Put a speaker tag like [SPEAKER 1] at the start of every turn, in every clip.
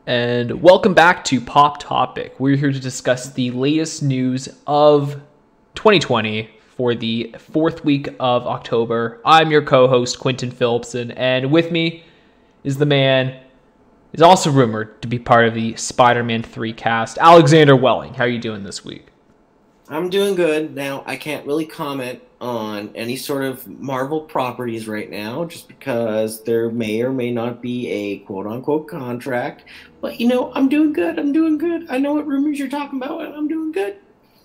[SPEAKER 1] And welcome back to Pop Topic. We're here to discuss the latest news of 2020 for the fourth week of October. I'm your co-host, Quentin Phillipson, and with me is the man is also rumored to be part of the Spider-Man 3 cast, Alexander Welling. How are you doing this week?
[SPEAKER 2] I'm doing good. Now, I can't really comment on any sort of Marvel properties right now, just because there may or may not be a quote-unquote contract. But, I'm doing good. I know what rumors you're talking about, and I'm doing good.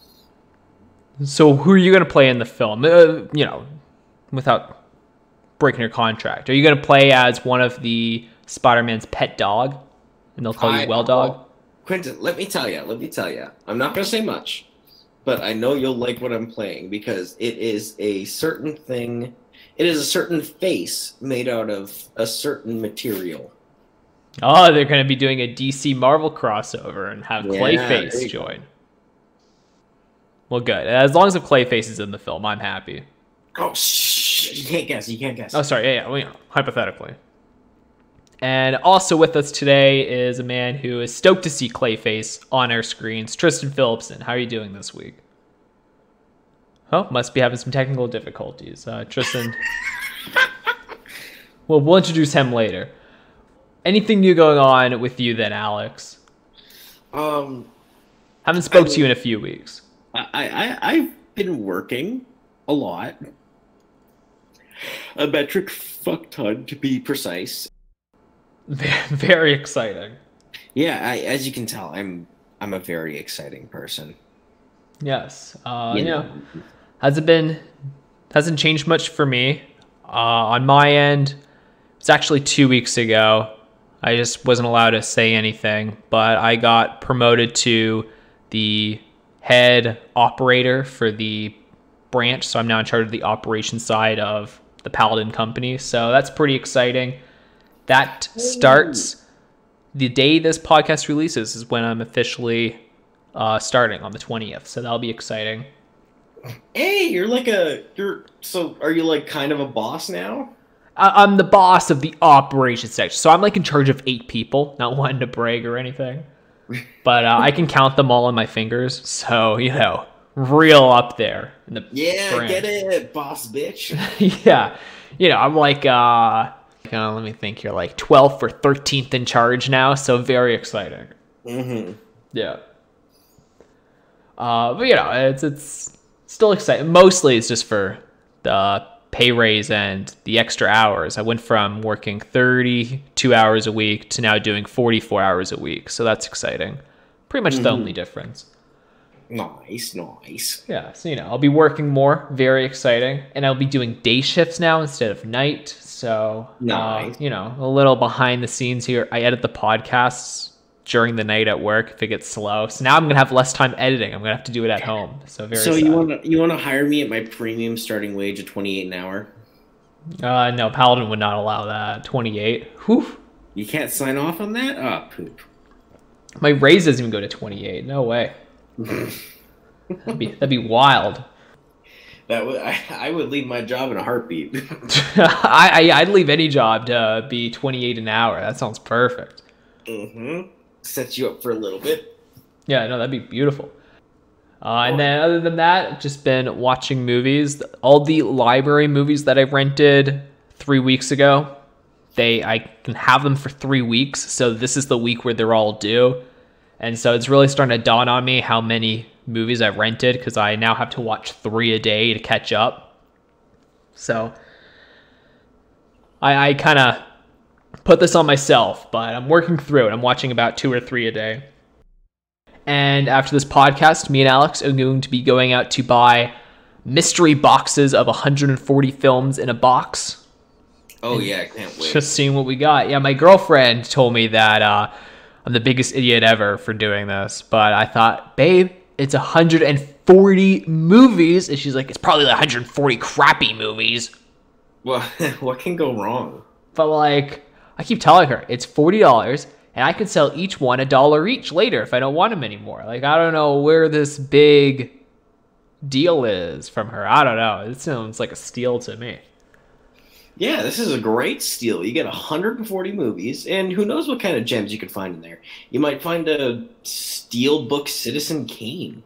[SPEAKER 1] So who are you going to play in the film? Without breaking your contract. Are you going to play as one of the Spider-Man's pet dog? And they'll call you Well Dog?
[SPEAKER 2] Quentin, let me tell you. I'm not going to say much. But I know you'll like what I'm playing because it is a certain thing. It is a certain face made out of a certain material.
[SPEAKER 1] Oh, they're going to be doing a DC Marvel crossover and have Clayface join. Well, good. As long as the Clayface is in the film, I'm happy.
[SPEAKER 2] Oh, shh. You can't guess.
[SPEAKER 1] Oh, sorry. Yeah. Well, hypothetically. And also with us today is a man who is stoked to see Clayface on our screens, Tristan Phillipson. How are you doing this week? Oh, must be having some technical difficulties. Tristan. Well, we'll introduce him later. Anything new going on with you then, Alex? Haven't spoke to you in a few weeks.
[SPEAKER 2] I've been working a lot. A metric fuck ton, to be precise.
[SPEAKER 1] Very exciting.
[SPEAKER 2] Yeah, as you can tell, I'm a very exciting person.
[SPEAKER 1] Yes. Hasn't changed much for me. On my end, it's actually 2 weeks ago. I just wasn't allowed to say anything, but I got promoted to the head operator for the branch, so I'm now in charge of the operations side of the Paladin company. So that's pretty exciting. That starts the day this podcast releases is when I'm officially starting on the 20th. So that'll be exciting.
[SPEAKER 2] Hey, so are you like kind of a boss now?
[SPEAKER 1] I'm the boss of the operations section. So I'm like in charge of 8 people, not wanting to brag or anything. But I can count them all on my fingers. So, real up there in the brand.
[SPEAKER 2] Get it, boss bitch.
[SPEAKER 1] Yeah. I'm like, let me think here, like 12th or 13th in charge now, so very exciting.
[SPEAKER 2] Mm-hmm.
[SPEAKER 1] Yeah. But it's still exciting. Mostly it's just for the pay raise and the extra hours. I went from working 32 hours a week to now doing 44 hours a week, so that's exciting. Pretty much the only difference.
[SPEAKER 2] Nice.
[SPEAKER 1] Yeah, so I'll be working more, very exciting, and I'll be doing day shifts now instead of night. So,
[SPEAKER 2] nice.
[SPEAKER 1] A little behind the scenes here. I edit the podcasts during the night at work if it gets slow. So now I'm going to have less time editing. I'm going to have to do it at home. So sad.
[SPEAKER 2] you want to hire me at my premium starting wage of $28 an hour?
[SPEAKER 1] No, Paladin would not allow that. 28. Whew.
[SPEAKER 2] You can't sign off on that? Oh, poop.
[SPEAKER 1] My raise doesn't even go to 28. No way. That'd be wild.
[SPEAKER 2] I would leave my job in a heartbeat.
[SPEAKER 1] I'd leave any job to be 28 an hour. That sounds perfect.
[SPEAKER 2] Mm-hmm. Sets you up for a little bit.
[SPEAKER 1] Yeah, no, that'd be beautiful. And then other than that, just been watching movies. All the library movies that I rented 3 weeks ago, I can have them for 3 weeks. So this is the week where they're all due. And so it's really starting to dawn on me how many movies I've rented, because I now have to watch 3 a day to catch up. So I kind of put this on myself, but I'm working through it. I'm watching about 2 or 3 a day. And after this podcast, me and Alex are going to be going out to buy mystery boxes of 140 films in a box.
[SPEAKER 2] Oh, yeah, I can't wait.
[SPEAKER 1] Just seeing what we got. Yeah, my girlfriend told me that I'm the biggest idiot ever for doing this. But I thought, babe, it's 140 movies. And she's like, it's probably like 140 crappy movies.
[SPEAKER 2] Well, what can go wrong?
[SPEAKER 1] But like, I keep telling her, it's $40. And I can sell each one $1 each later if I don't want them anymore. Like, I don't know where this big deal is from her. I don't know. It sounds like a steal to me.
[SPEAKER 2] Yeah, this is a great steal. You get 140 movies, and who knows what kind of gems you could find in there. You might find a steelbook Citizen Kane.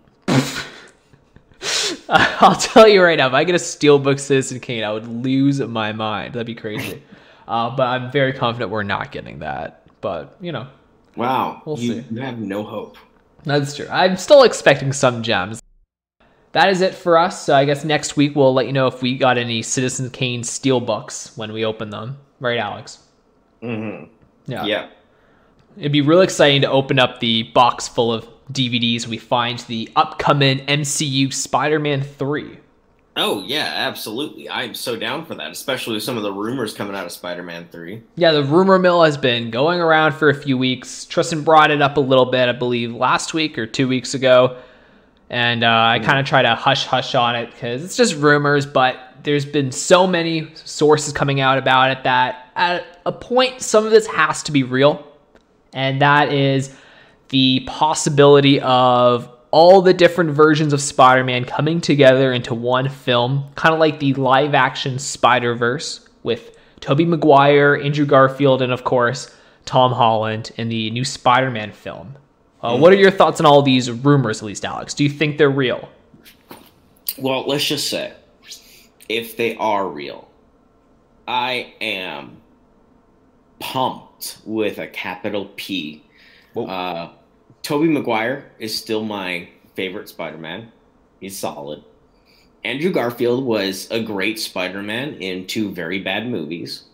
[SPEAKER 1] I'll tell you right now, if I get a Steelbook Citizen Kane, I would lose my mind. That'd be crazy. But I'm very confident we're not getting that. But,
[SPEAKER 2] Wow,
[SPEAKER 1] we'll see.
[SPEAKER 2] You have no hope.
[SPEAKER 1] That's true. I'm still expecting some gems. That is it for us. So I guess next week we'll let you know if we got any Citizen Kane Steelbooks when we open them. Right, Alex?
[SPEAKER 2] Mm-hmm.
[SPEAKER 1] Yeah. It'd be real exciting to open up the box full of DVDs. We find the upcoming MCU Spider-Man 3.
[SPEAKER 2] Oh, yeah, absolutely. I'm so down for that, especially with some of the rumors coming out of Spider-Man 3.
[SPEAKER 1] Yeah, the rumor mill has been going around for a few weeks. Tristan brought it up a little bit, I believe, last week or 2 weeks ago. And I kind of try to hush on it because it's just rumors, but there's been so many sources coming out about it that at a point, some of this has to be real. And that is the possibility of all the different versions of Spider-Man coming together into one film, kind of like the live-action Spider-Verse with Tobey Maguire, Andrew Garfield, and of course, Tom Holland in the new Spider-Man film. What are your thoughts on all these rumors, at least, Alex? Do you think they're real?
[SPEAKER 2] Well, let's just say, if they are real, I am pumped with a capital P. Tobey Maguire is still my favorite Spider-Man. He's solid. Andrew Garfield was a great Spider-Man in 2 very bad movies.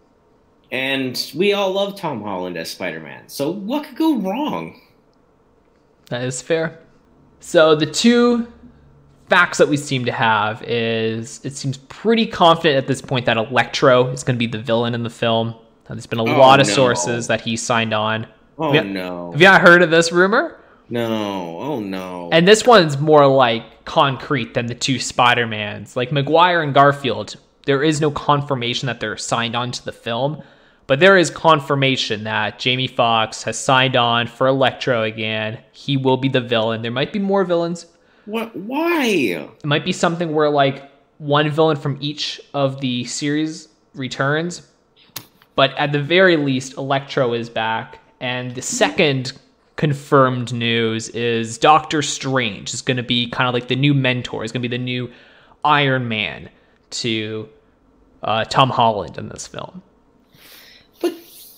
[SPEAKER 2] And we all love Tom Holland as Spider-Man. So what could go wrong?
[SPEAKER 1] That is fair. So the 2 facts that we seem to have is it seems pretty confident at this point that Electro is going to be the villain in the film. There's been a lot of sources that he signed on.
[SPEAKER 2] Oh, no.
[SPEAKER 1] Have you not heard of this rumor?
[SPEAKER 2] No. Oh, no.
[SPEAKER 1] And this one's more like concrete than the 2 Spider-Mans. Like Maguire and Garfield, there is no confirmation that they're signed on to the film, but there is confirmation that Jamie Foxx has signed on for Electro again. He will be the villain. There might be more villains.
[SPEAKER 2] What? Why?
[SPEAKER 1] It might be something where like one villain from each of the series returns, but at the very least, Electro is back. And the second confirmed news is Doctor Strange is going to be kind of like the new mentor. He's going to be the new Iron Man to Tom Holland in this film.
[SPEAKER 2] But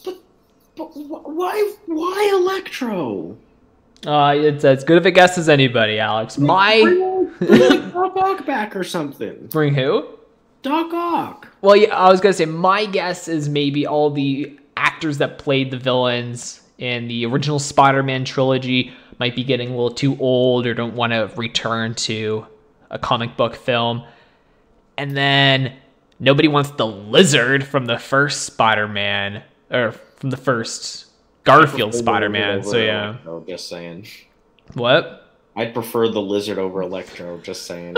[SPEAKER 2] why Electro?
[SPEAKER 1] It's as good of a guess as anybody, Alex.
[SPEAKER 2] Bring like Doc Ock back or something.
[SPEAKER 1] Bring who?
[SPEAKER 2] Doc Ock.
[SPEAKER 1] Well, yeah, I was going to say, my guess is maybe all the actors that played the villains in the original Spider-Man trilogy might be getting a little too old or don't want to return to a comic book film. And then nobody wants the Lizard from the first Spider-Man, or from the first Garfield Spider-Man. So, yeah.
[SPEAKER 2] Electro, just saying.
[SPEAKER 1] What?
[SPEAKER 2] I'd prefer the Lizard over Electro, just saying.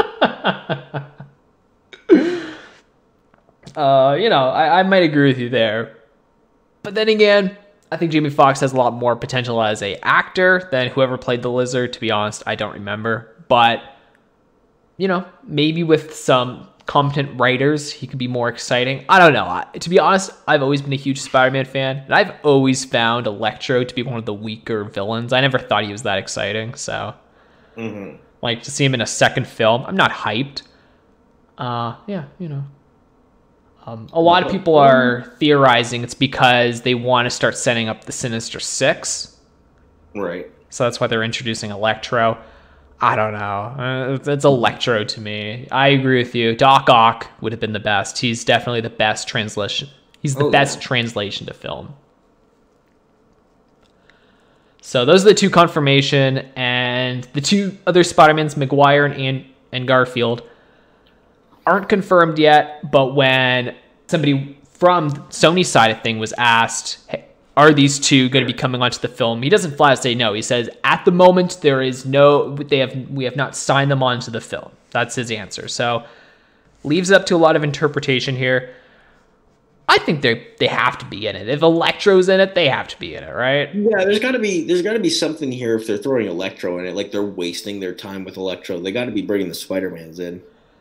[SPEAKER 1] I might agree with you there. But then again, I think Jamie Foxx has a lot more potential as a actor than whoever played the Lizard. To be honest, I don't remember. But, maybe with some competent writers, he could be more exciting. I don't know. To be honest, I've always been a huge Spider-Man fan, and I've always found Electro to be one of the weaker villains. I never thought he was that exciting, so...
[SPEAKER 2] Mm-hmm.
[SPEAKER 1] Like, to see him in a second film, I'm not hyped. A lot of people are theorizing it's because they want to start setting up the Sinister Six.
[SPEAKER 2] Right.
[SPEAKER 1] So that's why they're introducing Electro. I don't know. It's Electro to me. I agree with you. Doc Ock would have been the best. He's definitely the best translation. He's the best translation to film. So those are the 2 confirmation, and the 2 other Spider-Mans, Maguire and Garfield, aren't confirmed yet, but when somebody from Sony's side of thing was asked, hey, are these 2 going to be coming onto the film? He doesn't flat out say no. He says, at the moment, we have not signed them onto the film. That's his answer. So leaves it up to a lot of interpretation here. I think they have to be in it. If Electro's in it, they have to be in it, right?
[SPEAKER 2] Yeah, there's got to be something here if they're throwing Electro in it, like they're wasting their time with Electro. They got to be bringing the Spider-Mans in.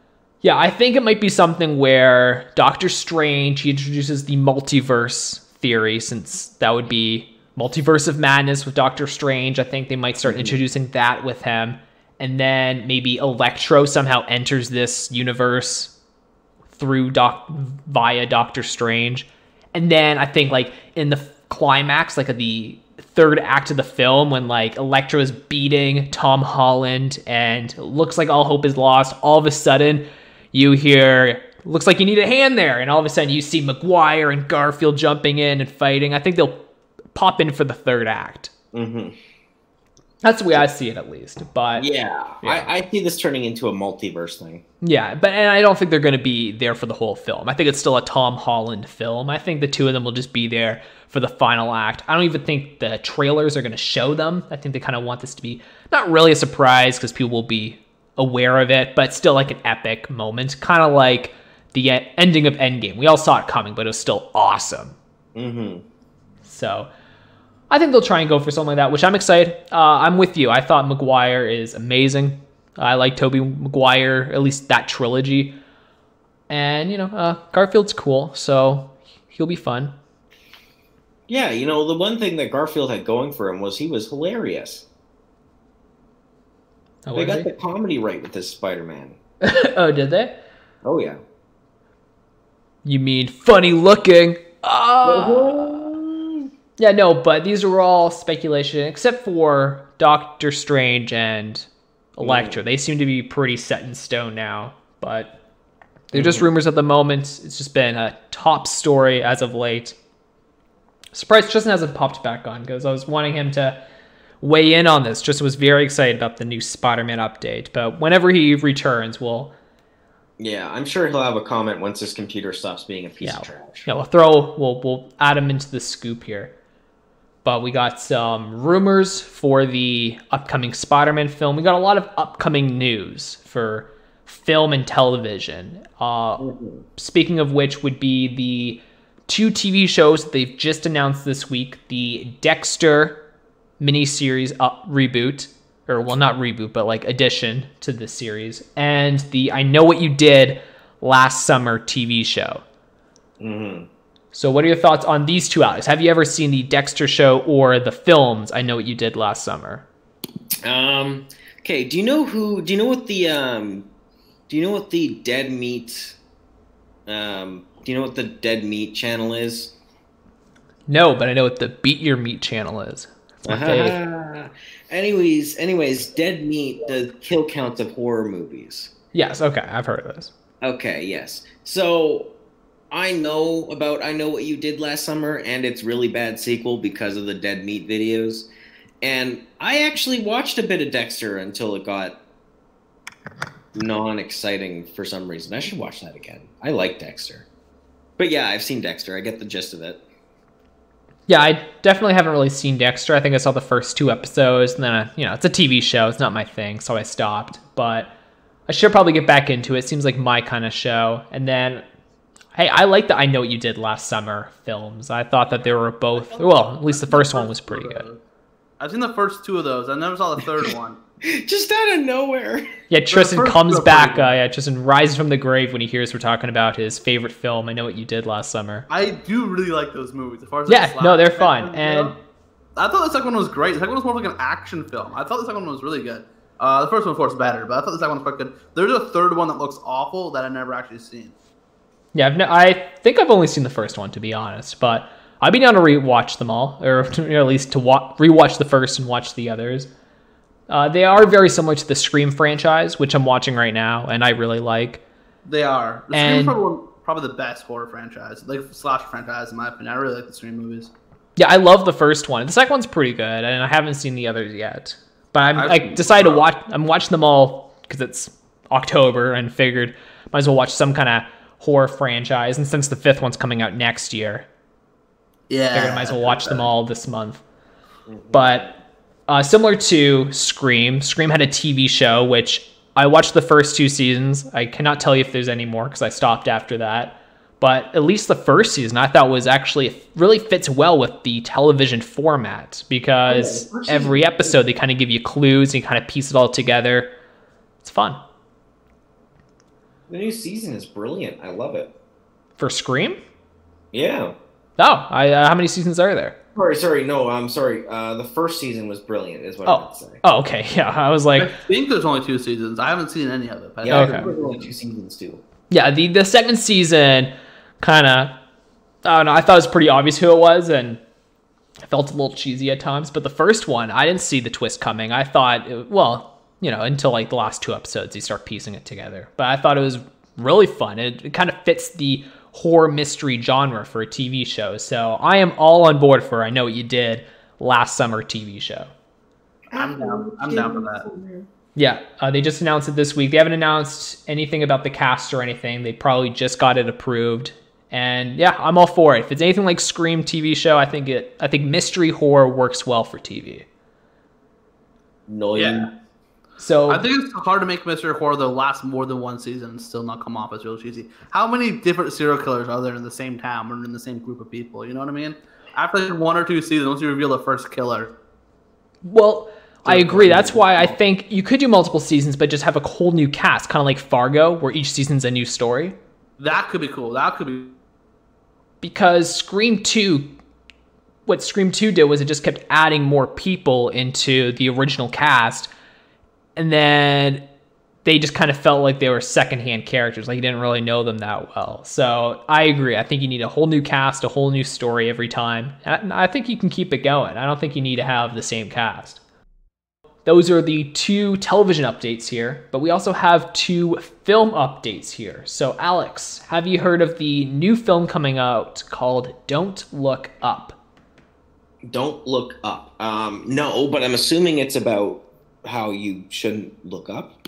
[SPEAKER 1] Yeah, I think it might be something where Doctor Strange, he introduces the multiverse theory, since that would be Multiverse of Madness with Doctor Strange. I think they might start introducing that with him. And then maybe Electro somehow enters this universe through via Doctor Strange. And then I think like in the climax, like the third act of the film, when like Electro is beating Tom Holland and it looks like all hope is lost, all of a sudden you hear, looks like you need a hand there, and all of a sudden you see Maguire and Garfield jumping in and fighting. I think they'll pop in for the third act. That's the way I see it, at least. But
[SPEAKER 2] yeah. I see this turning into a multiverse thing.
[SPEAKER 1] Yeah, and I don't think they're going to be there for the whole film. I think it's still a Tom Holland film. I think the two of them will just be there for the final act. I don't even think the trailers are going to show them. I think they kind of want this to be not really a surprise because people will be aware of it, but still like an epic moment, kind of like the ending of Endgame. We all saw it coming, but it was still awesome. So I think they'll try and go for something like that, which I'm excited. I'm with you. I thought Maguire is amazing. I like Tobey Maguire, at least that trilogy. And, Garfield's cool, so he'll be fun.
[SPEAKER 2] Yeah, the one thing that Garfield had going for him was he was hilarious. They got the comedy right with this Spider-Man.
[SPEAKER 1] Oh, did they?
[SPEAKER 2] Oh, yeah.
[SPEAKER 1] You mean funny looking? Yeah, no, but these are all speculation, except for Doctor Strange and Electro. They seem to be pretty set in stone now, but they're just rumors at the moment. It's just been a top story as of late. Surprised Tristan hasn't popped back on, because I was wanting him to weigh in on this. Tristan was very excited about the new Spider-Man update, but whenever he returns, we'll...
[SPEAKER 2] Yeah, I'm sure he'll have a comment once his computer stops being a piece of trash.
[SPEAKER 1] Yeah, we'll add him into the scoop here. But we got some rumors for the upcoming Spider-Man film. We got a lot of upcoming news for film and television. Speaking of which would be the 2 TV shows that they've just announced this week. The Dexter miniseries reboot, or well, not reboot, but like addition to the series, and the I Know What You Did Last Summer TV show. So what are your thoughts on these two outlets? Have you ever seen the Dexter show or the films I Know What You Did Last Summer?
[SPEAKER 2] Okay, do you know what the Dead Meat channel is?
[SPEAKER 1] No, but I know what the Beat Your Meat channel is.
[SPEAKER 2] Anyways, Dead Meat does kill counts of horror movies.
[SPEAKER 1] Yes, okay, I've heard of this.
[SPEAKER 2] Okay, yes. So I know What You Did Last Summer and its really bad sequel because of the Dead Meat videos. And I actually watched a bit of Dexter until it got non-exciting for some reason. I should watch that again. I like Dexter. But yeah, I've seen Dexter. I get the gist of it.
[SPEAKER 1] Yeah, I definitely haven't really seen Dexter. I think I saw the first 2 episodes, and then, it's a TV show. It's not my thing, so I stopped. But I should probably get back into it. It seems like my kind of show. And then, hey, I like the I Know What You Did Last Summer films. I thought that they were both, well, at least the first one was pretty good.
[SPEAKER 3] I've seen the first 2 of those. I never saw the third one.
[SPEAKER 2] Just out of nowhere.
[SPEAKER 1] Yeah, Tristan comes back. Tristan rises from the grave when he hears we're talking about his favorite film, I Know What You Did Last Summer.
[SPEAKER 3] I do really like those movies. As far as
[SPEAKER 1] they're fun. And
[SPEAKER 3] I thought the second one was great. The second one was more like an action film. I thought the second one was really good. The first one, of course, better, but I thought the second one was quite good. There's a third one that looks awful that I've never actually seen.
[SPEAKER 1] Yeah, I think I've only seen the first one, to be honest, but I'd be down to rewatch them all, or at least to rewatch the first and watch the others. They are very similar to the Scream franchise, which I'm watching right now, and I really like.
[SPEAKER 3] They are. The Scream's probably the best horror franchise, like slasher franchise, in my opinion. I really like the Scream movies. Yeah, I love the first one. The second one's pretty good, and I haven't seen the others yet. But I decided to watch. I'm watching them all because it's October, and figured might as well watch some kind of horror franchise. And since the 5th one's coming out next year, I figured I might as well watch them all this month. But similar to Scream had a TV show, which I watched the first 2 seasons. I cannot tell you if there's any more because I stopped after that. But at least the first season I thought was actually really fits well with the television format, because every episode they kind of give you clues and you kind of piece it all together. It's fun.
[SPEAKER 2] The new season is brilliant. I love it.
[SPEAKER 1] For Scream?
[SPEAKER 2] Yeah.
[SPEAKER 1] Oh, how many seasons are there?
[SPEAKER 2] Sorry. No, I'm sorry. The first season was brilliant, is what I meant to say.
[SPEAKER 1] Oh, okay. Yeah, I was like,
[SPEAKER 3] I think there's only 2 seasons. I haven't seen any of it.
[SPEAKER 2] Yeah, okay. There's only 2 seasons too.
[SPEAKER 1] Yeah, the second season kind of, I don't know. I thought it was pretty obvious who it was, and it felt a little cheesy at times. But the first one, I didn't see the twist coming. I thought, until like the last 2 episodes, you start piecing it together. But I thought it was really fun. It kind of fits the horror mystery genre for a TV show. So I am all on board for I Know What You Did last summer TV show.
[SPEAKER 3] I'm down for that.
[SPEAKER 1] Yeah, they just announced it this week. They haven't announced anything about the cast or anything. They probably just got it approved. And yeah, I'm all for it. If it's anything like Scream TV show, I think mystery horror works well for TV.
[SPEAKER 2] No,
[SPEAKER 3] yeah.
[SPEAKER 1] So
[SPEAKER 3] I think it's hard to make mystery horror that last more than 1 season and still not come off as real cheesy. How many different serial killers are there in the same town or in the same group of people? You know what I mean? After like 1 or 2 seasons, once you reveal the first killer.
[SPEAKER 1] Well, I agree. That's why I think you could do multiple seasons, but just have a whole new cast, kind of like Fargo, where each season's a new story.
[SPEAKER 3] That could be cool. That could be.
[SPEAKER 1] Because Scream 2, what Scream 2 did was it just kept adding more people into the original cast. And then they just kind of felt like they were secondhand characters. Like you didn't really know them that well. So I agree. I think you need a whole new cast, a whole new story every time. And I think you can keep it going. I don't think you need to have the same cast. Those are the 2 television updates here, but we also have 2 film updates here. So Alex, have you heard of the new film coming out called Don't Look Up?
[SPEAKER 2] Don't Look Up. No, but I'm assuming it's about how you shouldn't look up.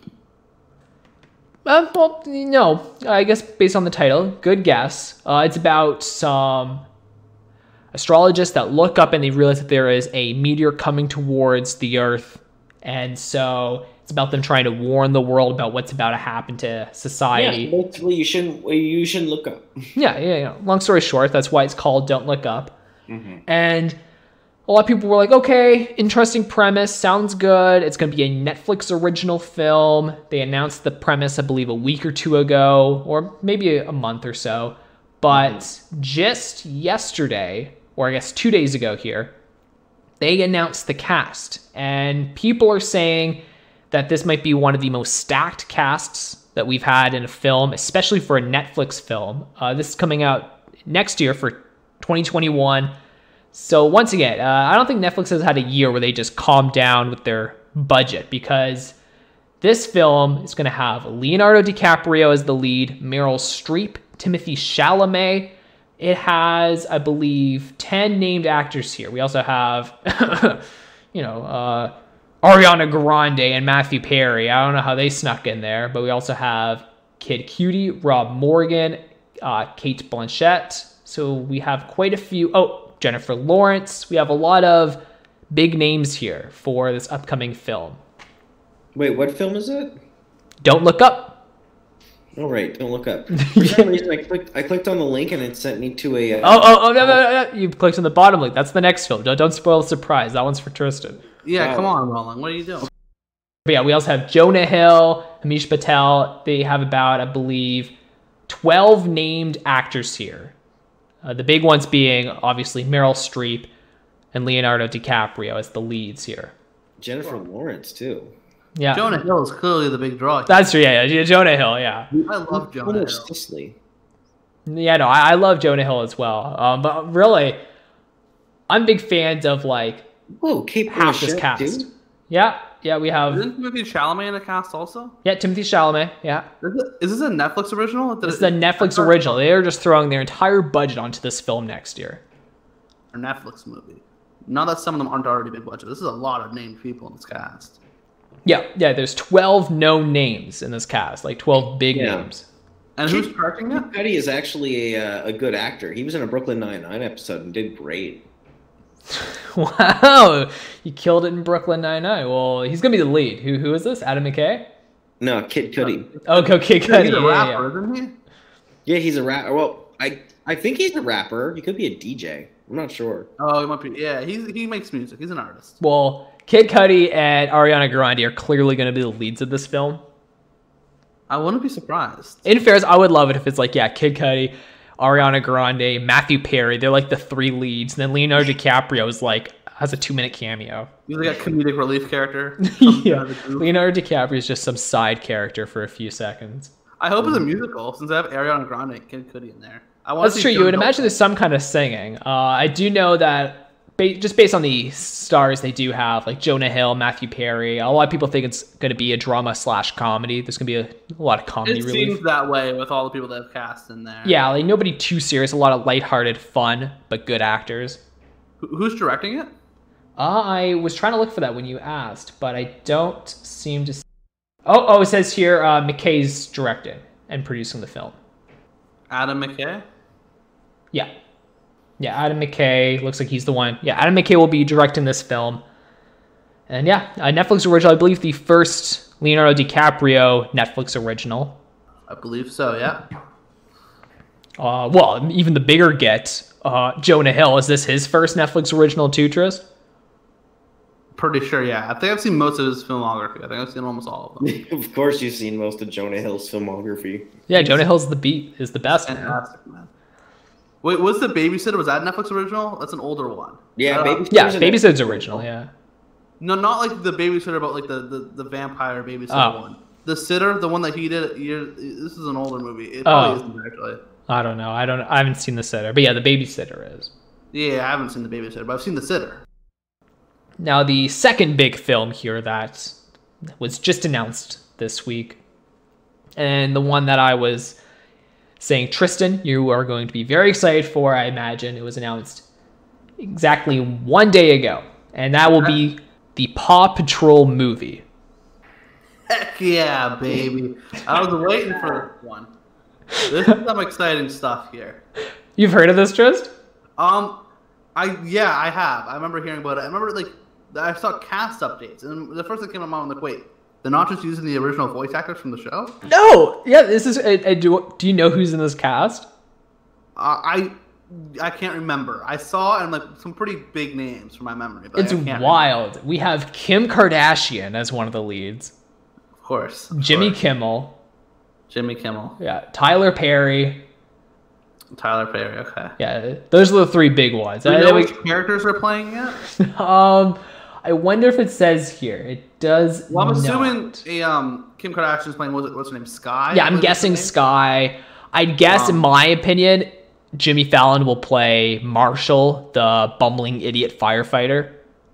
[SPEAKER 1] Well, no. I guess based on the title, good guess. It's about some astrologists that look up and they realize that there is a meteor coming towards the Earth. And so it's about them trying to warn the world about what's about to happen to society.
[SPEAKER 2] Yeah, basically you shouldn't look up.
[SPEAKER 1] Yeah. Long story short, that's why it's called Don't Look Up.
[SPEAKER 2] Mm-hmm.
[SPEAKER 1] And a lot of people were like, okay, interesting premise, sounds good. It's going to be a Netflix original film. They announced the premise, I believe, a week or 2 ago, or maybe a month or so. But just yesterday, or I guess 2 days ago here, they announced the cast. And people are saying that this might be one of the most stacked casts that we've had in a film, especially for a Netflix film. This is coming out next year for 2021. So once again, I don't think Netflix has had a year where they just calmed down with their budget, because this film is going to have Leonardo DiCaprio as the lead, Meryl Streep, Timothée Chalamet. It has, I believe, 10 named actors here. We also have, Ariana Grande and Matthew Perry. I don't know how they snuck in there, but we also have Kid Cudi, Rob Morgan, Cate Blanchett. So we have quite a few. Oh, Jennifer Lawrence. We have a lot of big names here for this upcoming film.
[SPEAKER 2] Wait, what film is it?
[SPEAKER 1] Don't Look Up.
[SPEAKER 2] Oh, right. Don't Look Up. For some reason, I clicked on the link and it sent me to a...
[SPEAKER 1] No. You clicked on the bottom link. That's the next film. Don't spoil the surprise. That one's for Tristan.
[SPEAKER 3] Yeah, Come on, Roland. What are you doing?
[SPEAKER 1] But yeah, we also have Jonah Hill, Amish Patel. They have about, I believe, 12 named actors here. The big ones being, obviously, Meryl Streep and Leonardo DiCaprio as the leads here.
[SPEAKER 2] Jennifer Lawrence, too.
[SPEAKER 1] Yeah.
[SPEAKER 3] Jonah Hill is clearly the big draw.
[SPEAKER 1] That's true, yeah. Jonah Hill, yeah.
[SPEAKER 3] I love Jonah Hill.
[SPEAKER 2] Sisley.
[SPEAKER 1] Yeah, no, I love Jonah Hill as well. But really, I'm big fans of, like, half this cast. Too? Yeah, we have...
[SPEAKER 3] Isn't Timothée Chalamet in the cast also?
[SPEAKER 1] Yeah, Timothée Chalamet, yeah.
[SPEAKER 3] Is this a Netflix original?
[SPEAKER 1] This is a Netflix original. They are just throwing their entire budget onto this film next year.
[SPEAKER 3] A Netflix movie. Not that some of them aren't already big budget. This is a lot of named people in this cast.
[SPEAKER 1] Yeah, there's 12 known names in this cast, like 12 big names.
[SPEAKER 3] And who's directing it?
[SPEAKER 2] Cudi is actually a good actor. He was in a Brooklyn Nine-Nine episode and did great.
[SPEAKER 1] Wow, you killed it in Brooklyn Nine-Nine. Well, he's gonna be the lead. Who is this? Adam McKay?
[SPEAKER 2] No, Kid Cudi.
[SPEAKER 1] Oh, Kid Cudi.
[SPEAKER 3] He's a rapper, isn't he?
[SPEAKER 2] Yeah, he's a rapper. Well, I think he's a rapper. He could be a DJ. I'm not sure.
[SPEAKER 3] Oh, he might be. Yeah, he makes music. He's an artist.
[SPEAKER 1] Well, Kid Cudi and Ariana Grande are clearly going to be the leads of this film.
[SPEAKER 3] I wouldn't be surprised.
[SPEAKER 1] In fairness, I would love it if it's like, yeah, Kid Cudi, Ariana Grande, Matthew Perry. They're like the 3 leads. And then Leonardo DiCaprio is like, has a 2-minute cameo.
[SPEAKER 3] He's like a comedic relief character.
[SPEAKER 1] Yeah. Leonardo DiCaprio is just some side character for a few seconds.
[SPEAKER 3] I hope it's a musical since I have Ariana Grande and Kid Cudi in there.
[SPEAKER 1] That's true. You would imagine there's some kind of singing. I do know that just based on the stars they do have, like Jonah Hill, Matthew Perry, a lot of people think it's going to be a drama/comedy. There's going to be a lot of comedy relief.
[SPEAKER 3] It seems that way with all the people that have cast in there.
[SPEAKER 1] Yeah, like nobody too serious. A lot of lighthearted fun, but good actors.
[SPEAKER 3] Who's directing it?
[SPEAKER 1] I was trying to look for that when you asked, but I don't seem to see. Oh, it says here McKay's directing and producing the film.
[SPEAKER 3] Adam McKay?
[SPEAKER 1] Yeah. Yeah, Adam McKay. Looks like he's the one. Yeah, Adam McKay will be directing this film. And yeah, Netflix original. I believe the first Leonardo DiCaprio Netflix original.
[SPEAKER 3] I believe so, yeah.
[SPEAKER 1] Well, even the bigger get, Jonah Hill. Is this his first Netflix original too, Tris?
[SPEAKER 3] Pretty sure, yeah. I think I've seen most of his filmography. I think I've seen almost all of them.
[SPEAKER 2] Of course you've seen most of Jonah Hill's filmography.
[SPEAKER 1] Yeah, Jonah Hill's is the best.
[SPEAKER 3] Fantastic, man. Wait, was The Babysitter? Was that Netflix original? That's an older one.
[SPEAKER 2] Yeah,
[SPEAKER 1] Babysitter's original, yeah.
[SPEAKER 3] No, not like The Babysitter, but like the vampire babysitter one. The Sitter, the one that he did. This is an older movie. It probably isn't actually.
[SPEAKER 1] I don't know. I haven't seen The Sitter, but yeah, The Babysitter is.
[SPEAKER 3] Yeah, I haven't seen The Babysitter, but I've seen The Sitter.
[SPEAKER 1] Now, the second big film here that was just announced this week, and the one that I was saying, Tristan, you are going to be very excited for, I imagine. It was announced exactly 1 day ago, and that will be the Paw Patrol movie.
[SPEAKER 3] Heck yeah, baby. I was waiting for one. This is some exciting stuff here.
[SPEAKER 1] You've heard of this, Trist?
[SPEAKER 3] I have. I remember hearing about it. I remember I saw cast updates, and the first thing that came to my mind, like, wait, they're not just using the original voice actors from the show?
[SPEAKER 1] No. Yeah, this is. Do you know who's in this cast?
[SPEAKER 3] I can't remember. I saw and like some pretty big names from my memory. But
[SPEAKER 1] it's wild. Remember. We have Kim Kardashian as one of the leads.
[SPEAKER 3] Of course.
[SPEAKER 1] Jimmy Kimmel.
[SPEAKER 3] Yeah.
[SPEAKER 1] Tyler Perry.
[SPEAKER 3] Okay.
[SPEAKER 1] Yeah, those are the 3 big ones.
[SPEAKER 3] Do you know which characters are playing yet?
[SPEAKER 1] I wonder if it says here. It does.
[SPEAKER 3] Well, I'm assuming Kim Kardashian's playing. What's her name? Sky.
[SPEAKER 1] Yeah, I'm guessing Sky. I'd guess, in my opinion, Jimmy Fallon will play Marshall, the bumbling idiot firefighter.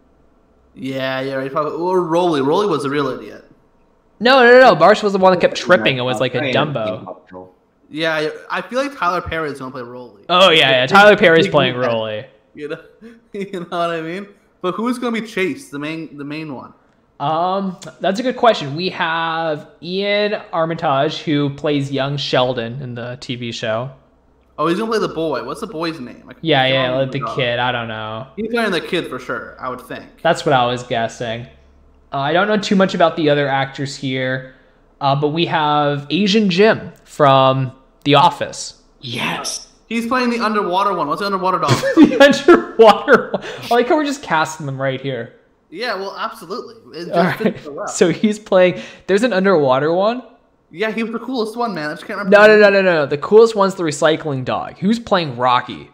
[SPEAKER 3] Yeah, right. Probably, or Rolly. Rolly was a real idiot.
[SPEAKER 1] No. Marshall was the one that kept tripping and was like a Dumbo.
[SPEAKER 3] Yeah, I feel like Tyler Perry is going to play Rolly.
[SPEAKER 1] Oh, yeah. Tyler Perry's playing Rolly.
[SPEAKER 3] You know what I mean? But who's going to be Chase, the main one?
[SPEAKER 1] That's a good question. We have Ian Armitage, who plays young Sheldon in the TV show.
[SPEAKER 3] Oh, he's going to play the boy. What's the boy's name?
[SPEAKER 1] The kid. I don't know.
[SPEAKER 3] He's playing the kid for sure, I would think.
[SPEAKER 1] That's what I was guessing. I don't know too much about the other actors here, but we have Asian Jim from The Office.
[SPEAKER 2] Yes.
[SPEAKER 3] He's playing the underwater one. What's the underwater dog?
[SPEAKER 1] The underwater one. I like how we're just casting them right here.
[SPEAKER 3] Yeah, well, absolutely.
[SPEAKER 1] So he's playing... There's an underwater one?
[SPEAKER 3] Yeah, he was the coolest one, man. I just can't remember.
[SPEAKER 1] No. The coolest one's the recycling dog. Who's playing Rocky?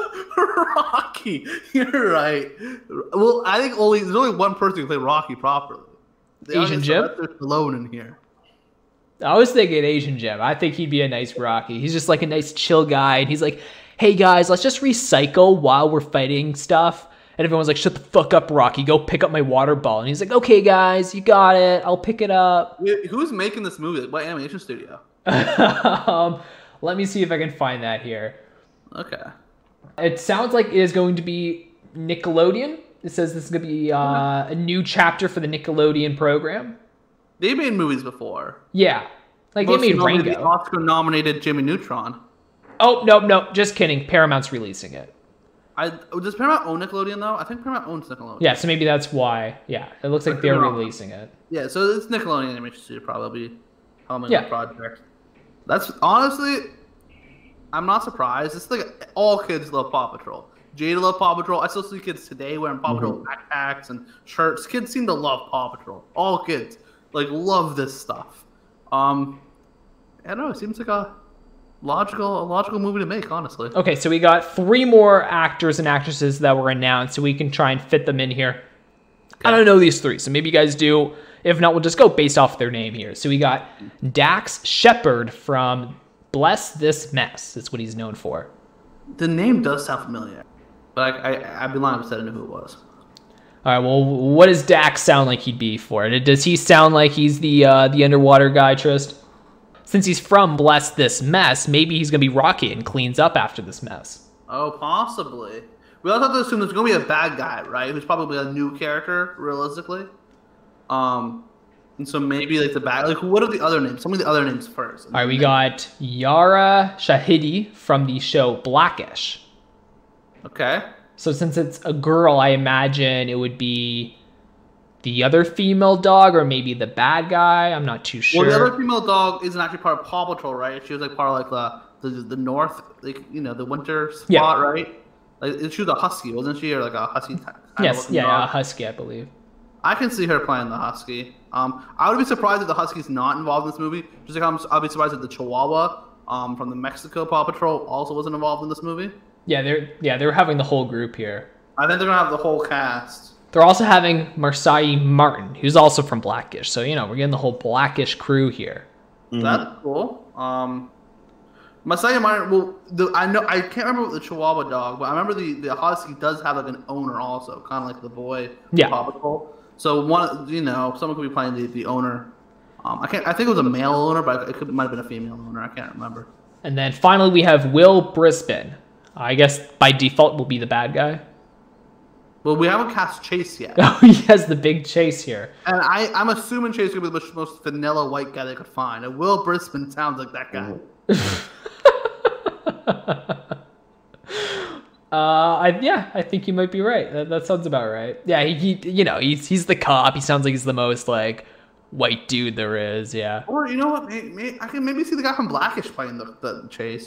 [SPEAKER 3] Rocky. You're right. Well, I think there's only one person who can play Rocky properly.
[SPEAKER 1] Asian Jim?
[SPEAKER 3] Alone in here.
[SPEAKER 1] I was thinking Asian Jim. I think he'd be a nice Rocky. He's just like a nice chill guy. And he's like, hey guys, let's just recycle while we're fighting stuff. And everyone's like, shut the fuck up, Rocky. Go pick up my water ball. And he's like, okay, guys, you got it. I'll pick it up.
[SPEAKER 3] Who's making this movie? What animation studio?
[SPEAKER 1] Let me see if I can find that here.
[SPEAKER 3] Okay.
[SPEAKER 1] It sounds like it is going to be Nickelodeon. It says this is going to be a new chapter for the Nickelodeon program.
[SPEAKER 3] They made movies before.
[SPEAKER 1] Yeah. Like they made Rango.
[SPEAKER 3] The Oscar-nominated Jimmy Neutron.
[SPEAKER 1] Oh, no. Just kidding. Paramount's releasing it.
[SPEAKER 3] Does Paramount own Nickelodeon, though? I think Paramount owns Nickelodeon.
[SPEAKER 1] Yeah, so maybe that's why. Yeah, it looks like they're releasing it.
[SPEAKER 3] Yeah, so it's Nickelodeon Animation Studio probably helming the project. That's honestly, I'm not surprised. It's like all kids love Paw Patrol. Jada loves Paw Patrol. I still see kids today wearing Paw Patrol backpacks and shirts. Kids seem to love Paw Patrol. All kids love this stuff. I don't know. It seems like a logical movie to make, honestly.
[SPEAKER 1] Okay, so we got 3 more actors and actresses that were announced, so we can try and fit them in here. Okay. I don't know these 3, so maybe you guys do. If not, we'll just go based off their name here. So we got Dax Shepard from Bless This Mess. That's what he's known for.
[SPEAKER 3] The name does sound familiar, but I'd be lying if I said I knew who it was.
[SPEAKER 1] All right, well, what does Dax sound like he'd be for it? Does he sound like he's the underwater guy, Trist? Since he's from Bless This Mess, maybe he's going to be Rocky and cleans up after this mess.
[SPEAKER 3] Oh, possibly. We also have to assume there's going to be a bad guy, right? Who's probably a new character, realistically. And so maybe like the bad, like what are the other names? Some of the other names first.
[SPEAKER 1] All right, we got Yara Shahidi from the show Blackish.
[SPEAKER 3] Okay.
[SPEAKER 1] So since it's a girl, I imagine it would be the other female dog or maybe the bad guy. I'm not too sure.
[SPEAKER 3] Well, the other female dog isn't actually part of Paw Patrol, right? She was like part of like the north, like the winter spot, right? Like she was a husky, wasn't she, or like a husky?
[SPEAKER 1] Yes, yeah, a husky, I believe.
[SPEAKER 3] I can see her playing the husky. I would be surprised if the husky's not involved in this movie. Just like I'd be surprised if the Chihuahua from the Mexico Paw Patrol also wasn't involved in this movie.
[SPEAKER 1] Yeah, they're having the whole group here.
[SPEAKER 3] I think they're gonna have the whole cast.
[SPEAKER 1] They're also having Marsai Martin, who's also from Blackish. So we're getting the whole Blackish crew here.
[SPEAKER 3] Mm-hmm. That's cool. Marsai Martin. Well, I can't remember the Chihuahua dog, but I remember the husky does have like an owner also, kind of like the boy Paw Patrol. So someone could be playing the owner. I think it was a male owner, but it might have been a female owner. I can't remember.
[SPEAKER 1] And then finally we have Will Brisbane. I guess by default will be the bad guy.
[SPEAKER 3] Well, we haven't cast Chase yet.
[SPEAKER 1] Oh, he has the big Chase here.
[SPEAKER 3] And I'm assuming Chase is going to be the most vanilla white guy they could find. And Will Brisbane sounds like that guy.
[SPEAKER 1] I think you might be right. That sounds about right. Yeah, he's the cop. He sounds like he's the most like white dude there is. Yeah.
[SPEAKER 3] Or you know what? I can maybe see the guy from Blackish playing the Chase.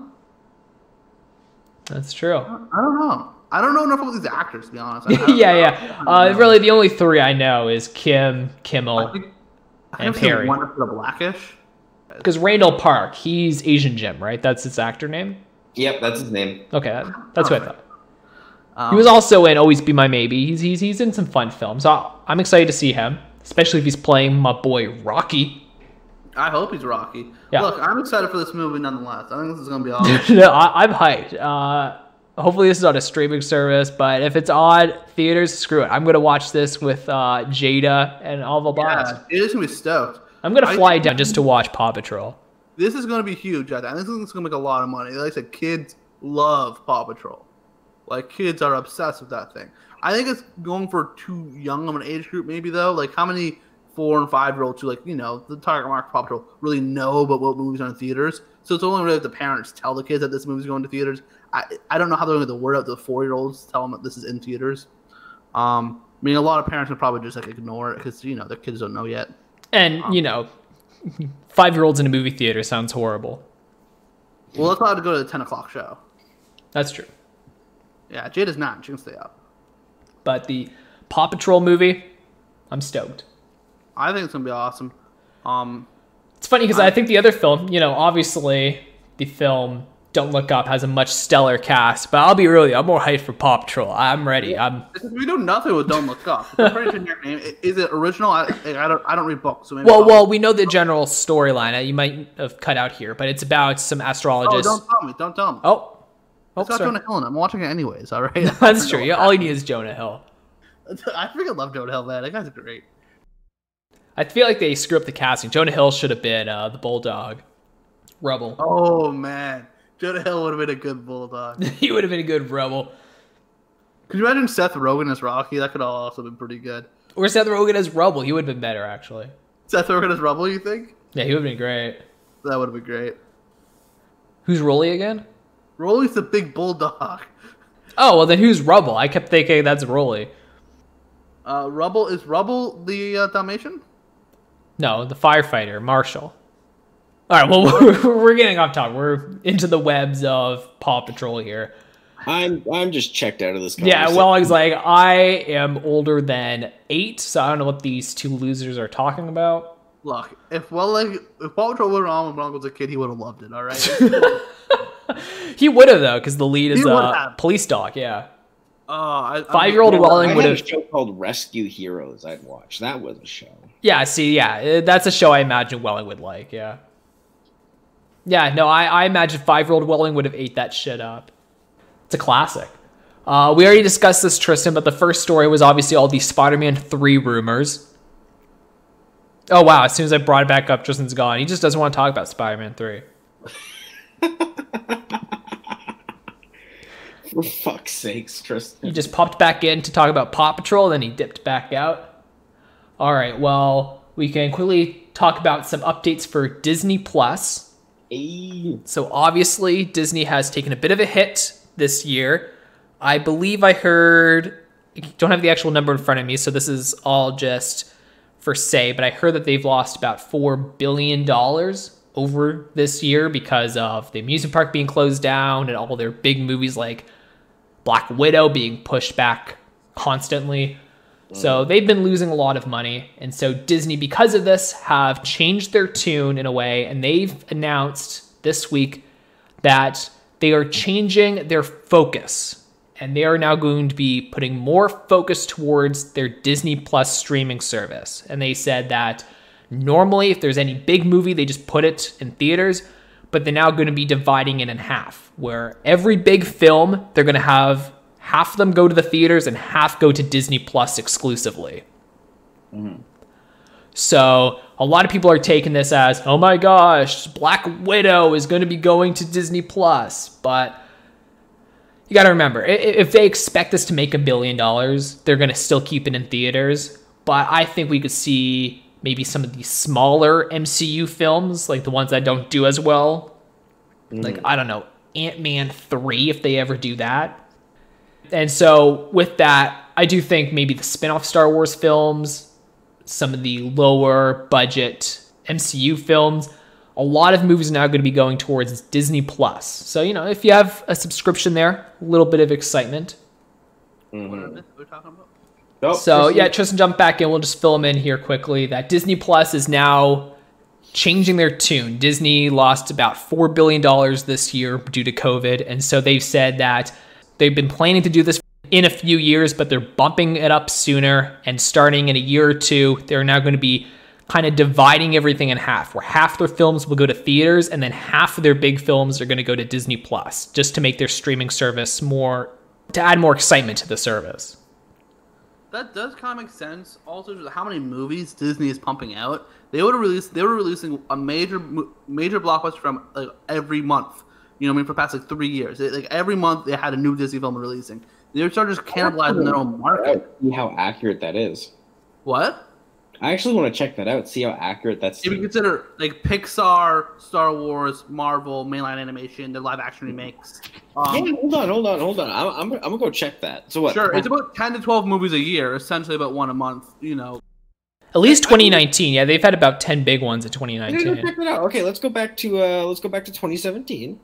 [SPEAKER 1] That's true.
[SPEAKER 3] I don't know enough about these actors, to be honest.
[SPEAKER 1] Really, the only 3 I know is Kim, Kimmel, and Perry.
[SPEAKER 3] One for the Blackish.
[SPEAKER 1] Because Randall Park, he's Asian Jim, right? That's his actor name?
[SPEAKER 2] Yep, that's his name.
[SPEAKER 1] Okay, that's what I thought. He was also in Always Be My Maybe. He's in some fun films. So I'm excited to see him, especially if he's playing my boy Rocky.
[SPEAKER 3] I hope he's Rocky. Yeah. Look, I'm excited for this movie nonetheless. I think this is going to be
[SPEAKER 1] awesome. No, I'm hyped. Hopefully this is on a streaming service, but if it's on theaters, screw it. I'm going to watch this with Jada and all the blast.
[SPEAKER 3] Yeah, Jada's going to be stoked.
[SPEAKER 1] I'm going to fly down just to watch Paw Patrol. This
[SPEAKER 3] is going to be huge. I think this is going to make a lot of money. Like I said, kids love Paw Patrol. Like, kids are obsessed with that thing. I think it's going for too young of an age group, maybe, though. Like, how many 4- and 5-year-olds who, the target market Paw Patrol really know about what movies are in theaters? So it's only really if the parents tell the kids that this movie's going to theaters. I don't know how they're going to get the word out to the 4-year-olds, tell them that this is in theaters. A lot of parents would probably just, ignore it because, their kids don't know yet.
[SPEAKER 1] And, 5-year-olds in a movie theater sounds horrible.
[SPEAKER 3] Well, let's allowed to go to the 10 o'clock show.
[SPEAKER 1] That's true.
[SPEAKER 3] Yeah, Jada's not. She can stay up.
[SPEAKER 1] But the Paw Patrol movie, I'm stoked.
[SPEAKER 3] I think it's going to be awesome.
[SPEAKER 1] It's funny because I think the other film, obviously the film Don't Look Up has a much stellar cast, but I'm more hyped for Paw Patrol. I'm ready.
[SPEAKER 3] We know nothing with Don't Look Up. Is it original? I don't read books. So
[SPEAKER 1] well, we know the general storyline. You might have cut out here, but it's about some astrologists.
[SPEAKER 3] Oh, don't tell me. It's got Jonah Hill in it. I'm watching it anyways, all right?
[SPEAKER 1] That's true. All you need is Jonah Hill.
[SPEAKER 3] I freaking love Jonah Hill, man. That guy's great.
[SPEAKER 1] I feel like they screw up the casting. Jonah Hill should have been the bulldog. Rubble.
[SPEAKER 3] Oh, man. Jonah Hill would have been a good bulldog.
[SPEAKER 1] He would have been a good Rubble.
[SPEAKER 3] Could you imagine Seth Rogen as Rocky? That could also have been pretty good.
[SPEAKER 1] Or Seth Rogen as Rubble. He would have been better, actually.
[SPEAKER 3] Seth Rogen as Rubble, you think?
[SPEAKER 1] Yeah, he would have been great.
[SPEAKER 3] That would have been great.
[SPEAKER 1] Who's Rolly again?
[SPEAKER 3] Rolly's the big bulldog.
[SPEAKER 1] Oh, well then who's Rubble? I kept thinking that's Rolly.
[SPEAKER 3] Rubble, is Rubble the Dalmatian?
[SPEAKER 1] No, the firefighter, Marshall. All right, well, we're getting off topic. We're into the webs of Paw Patrol here.
[SPEAKER 2] I'm just checked out of this conversation.
[SPEAKER 1] Yeah, well, I was like, I am older than 8, so I don't know what these two losers are talking about.
[SPEAKER 3] Look, if Paw Patrol were on when Welling was a kid, he would have loved it. All right.
[SPEAKER 1] He would have though, because the lead is a police dog. Yeah. 5-year-old Welling would have
[SPEAKER 2] a show called Rescue Heroes. I'd watch. That was a show.
[SPEAKER 1] Yeah. See, yeah, that's a show I imagine Welling would like. Yeah. Yeah. No, I imagine 5-year-old Welling would have ate that shit up. It's a classic. We already discussed this, Tristan, but the first story was obviously all these Spider-Man 3 rumors. Oh, wow. As soon as I brought it back up, Tristan's gone. He just doesn't want to talk about Spider-Man 3.
[SPEAKER 2] For fuck's sakes, Tristan.
[SPEAKER 1] He just popped back in to talk about Paw Patrol, then he dipped back out. All right, well, we can quickly talk about some updates for Disney+. So obviously, Disney has taken a bit of a hit this year. I believe I heard... I don't have the actual number in front of me, so this is all just... for say, but I heard that they've lost about $4 billion over this year because of the amusement park being closed down and all their big movies like Black Widow being pushed back constantly. So they've been losing a lot of money. And so Disney, because of this, have changed their tune in a way. And they've announced this week that they are changing their focus. And they are now going to be putting more focus towards their Disney Plus streaming service. And they said that normally if there's any big movie, they just put it in theaters, but they're now going to be dividing it in half, where every big film, they're going to have half of them go to the theaters and half go to Disney Plus exclusively. So a lot of people are taking this as, oh my gosh, Black Widow is going to be going to Disney Plus, but you got to remember, if they expect this to make $1 billion, they're going to still keep it in theaters. But I think we could see maybe some of these smaller MCU films, like the ones that don't do as well. Like, I don't know, Ant-Man 3, if they ever do that. And so with that, I do think maybe the spin-off Star Wars films, some of the lower budget MCU films, a lot of movies are now going to be going towards Disney Plus. So, you know, if you have a subscription there, a little bit of excitement.
[SPEAKER 3] What are we talking about?
[SPEAKER 2] Oh,
[SPEAKER 1] so, yeah, Tristan, jump back in. We'll just fill him in here quickly. That Disney Plus is now changing their tune. Disney lost about $4 billion this year due to COVID. And so they've said that they've been planning to do this in a few years, but they're bumping it up sooner. And starting in a year or two, they're now going to be kind of dividing everything in half, where half their films will go to theaters and then half of their big films are going to go to Disney Plus, just to make their streaming service to add more excitement to the service.
[SPEAKER 3] That does kind of make sense. Also, how many movies Disney is pumping out. They were releasing a major blockbuster from like every month. You know what I mean? For the past like 3 years, like every month they had a new Disney film releasing. They started just cannibalizing their own market.
[SPEAKER 2] See how accurate that is.
[SPEAKER 3] What?
[SPEAKER 2] I actually want to check that out. See how accurate that's.
[SPEAKER 3] If you consider like Pixar, Star Wars, Marvel, mainline animation, the live action remakes.
[SPEAKER 2] Hold on. I'm gonna go check that. So what?
[SPEAKER 3] Sure, it's about 10 to 12 movies a year, essentially about one a month. You know.
[SPEAKER 1] At least 2019. Yeah, they've had about 10 big ones in 2019.
[SPEAKER 2] Check that out. Okay, let's go back to 2017.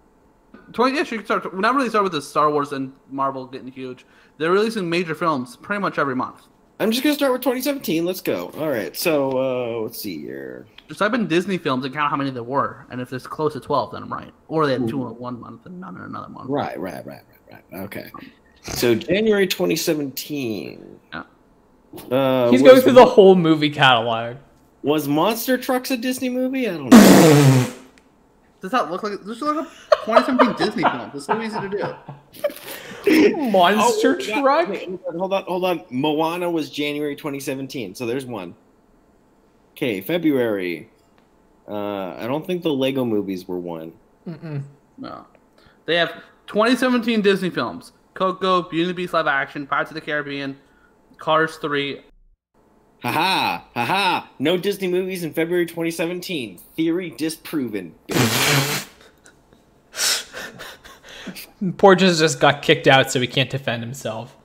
[SPEAKER 3] Yeah, sure, you can start. We're not really start with the Star Wars and Marvel getting huge. They're releasing major films pretty much every month.
[SPEAKER 2] I'm just gonna start with 2017. Let's go. All right. So let's see here.
[SPEAKER 3] Just type in Disney films and count how many there were, and if it's close to 12, then I'm right. Or they had 2 in one month and none in another month.
[SPEAKER 2] Right. Okay. So January 2017.
[SPEAKER 3] Yeah.
[SPEAKER 1] He's going through the whole movie catalog.
[SPEAKER 2] Was Monster Trucks a Disney movie? I don't know.
[SPEAKER 3] Does that look like? This looks like a 2017 Disney film. It's so easy to do.
[SPEAKER 1] Monster Truck?
[SPEAKER 2] Hold on. Moana was January 2017, so there's one. Okay, February. I don't think the Lego movies were one.
[SPEAKER 3] No. They have 2017 Disney films. Coco, Beauty and the Beast live action, Pirates of the Caribbean, Cars 3.
[SPEAKER 2] Haha. No Disney movies in February 2017. Theory disproven.
[SPEAKER 1] Porges just got kicked out, so he can't defend himself.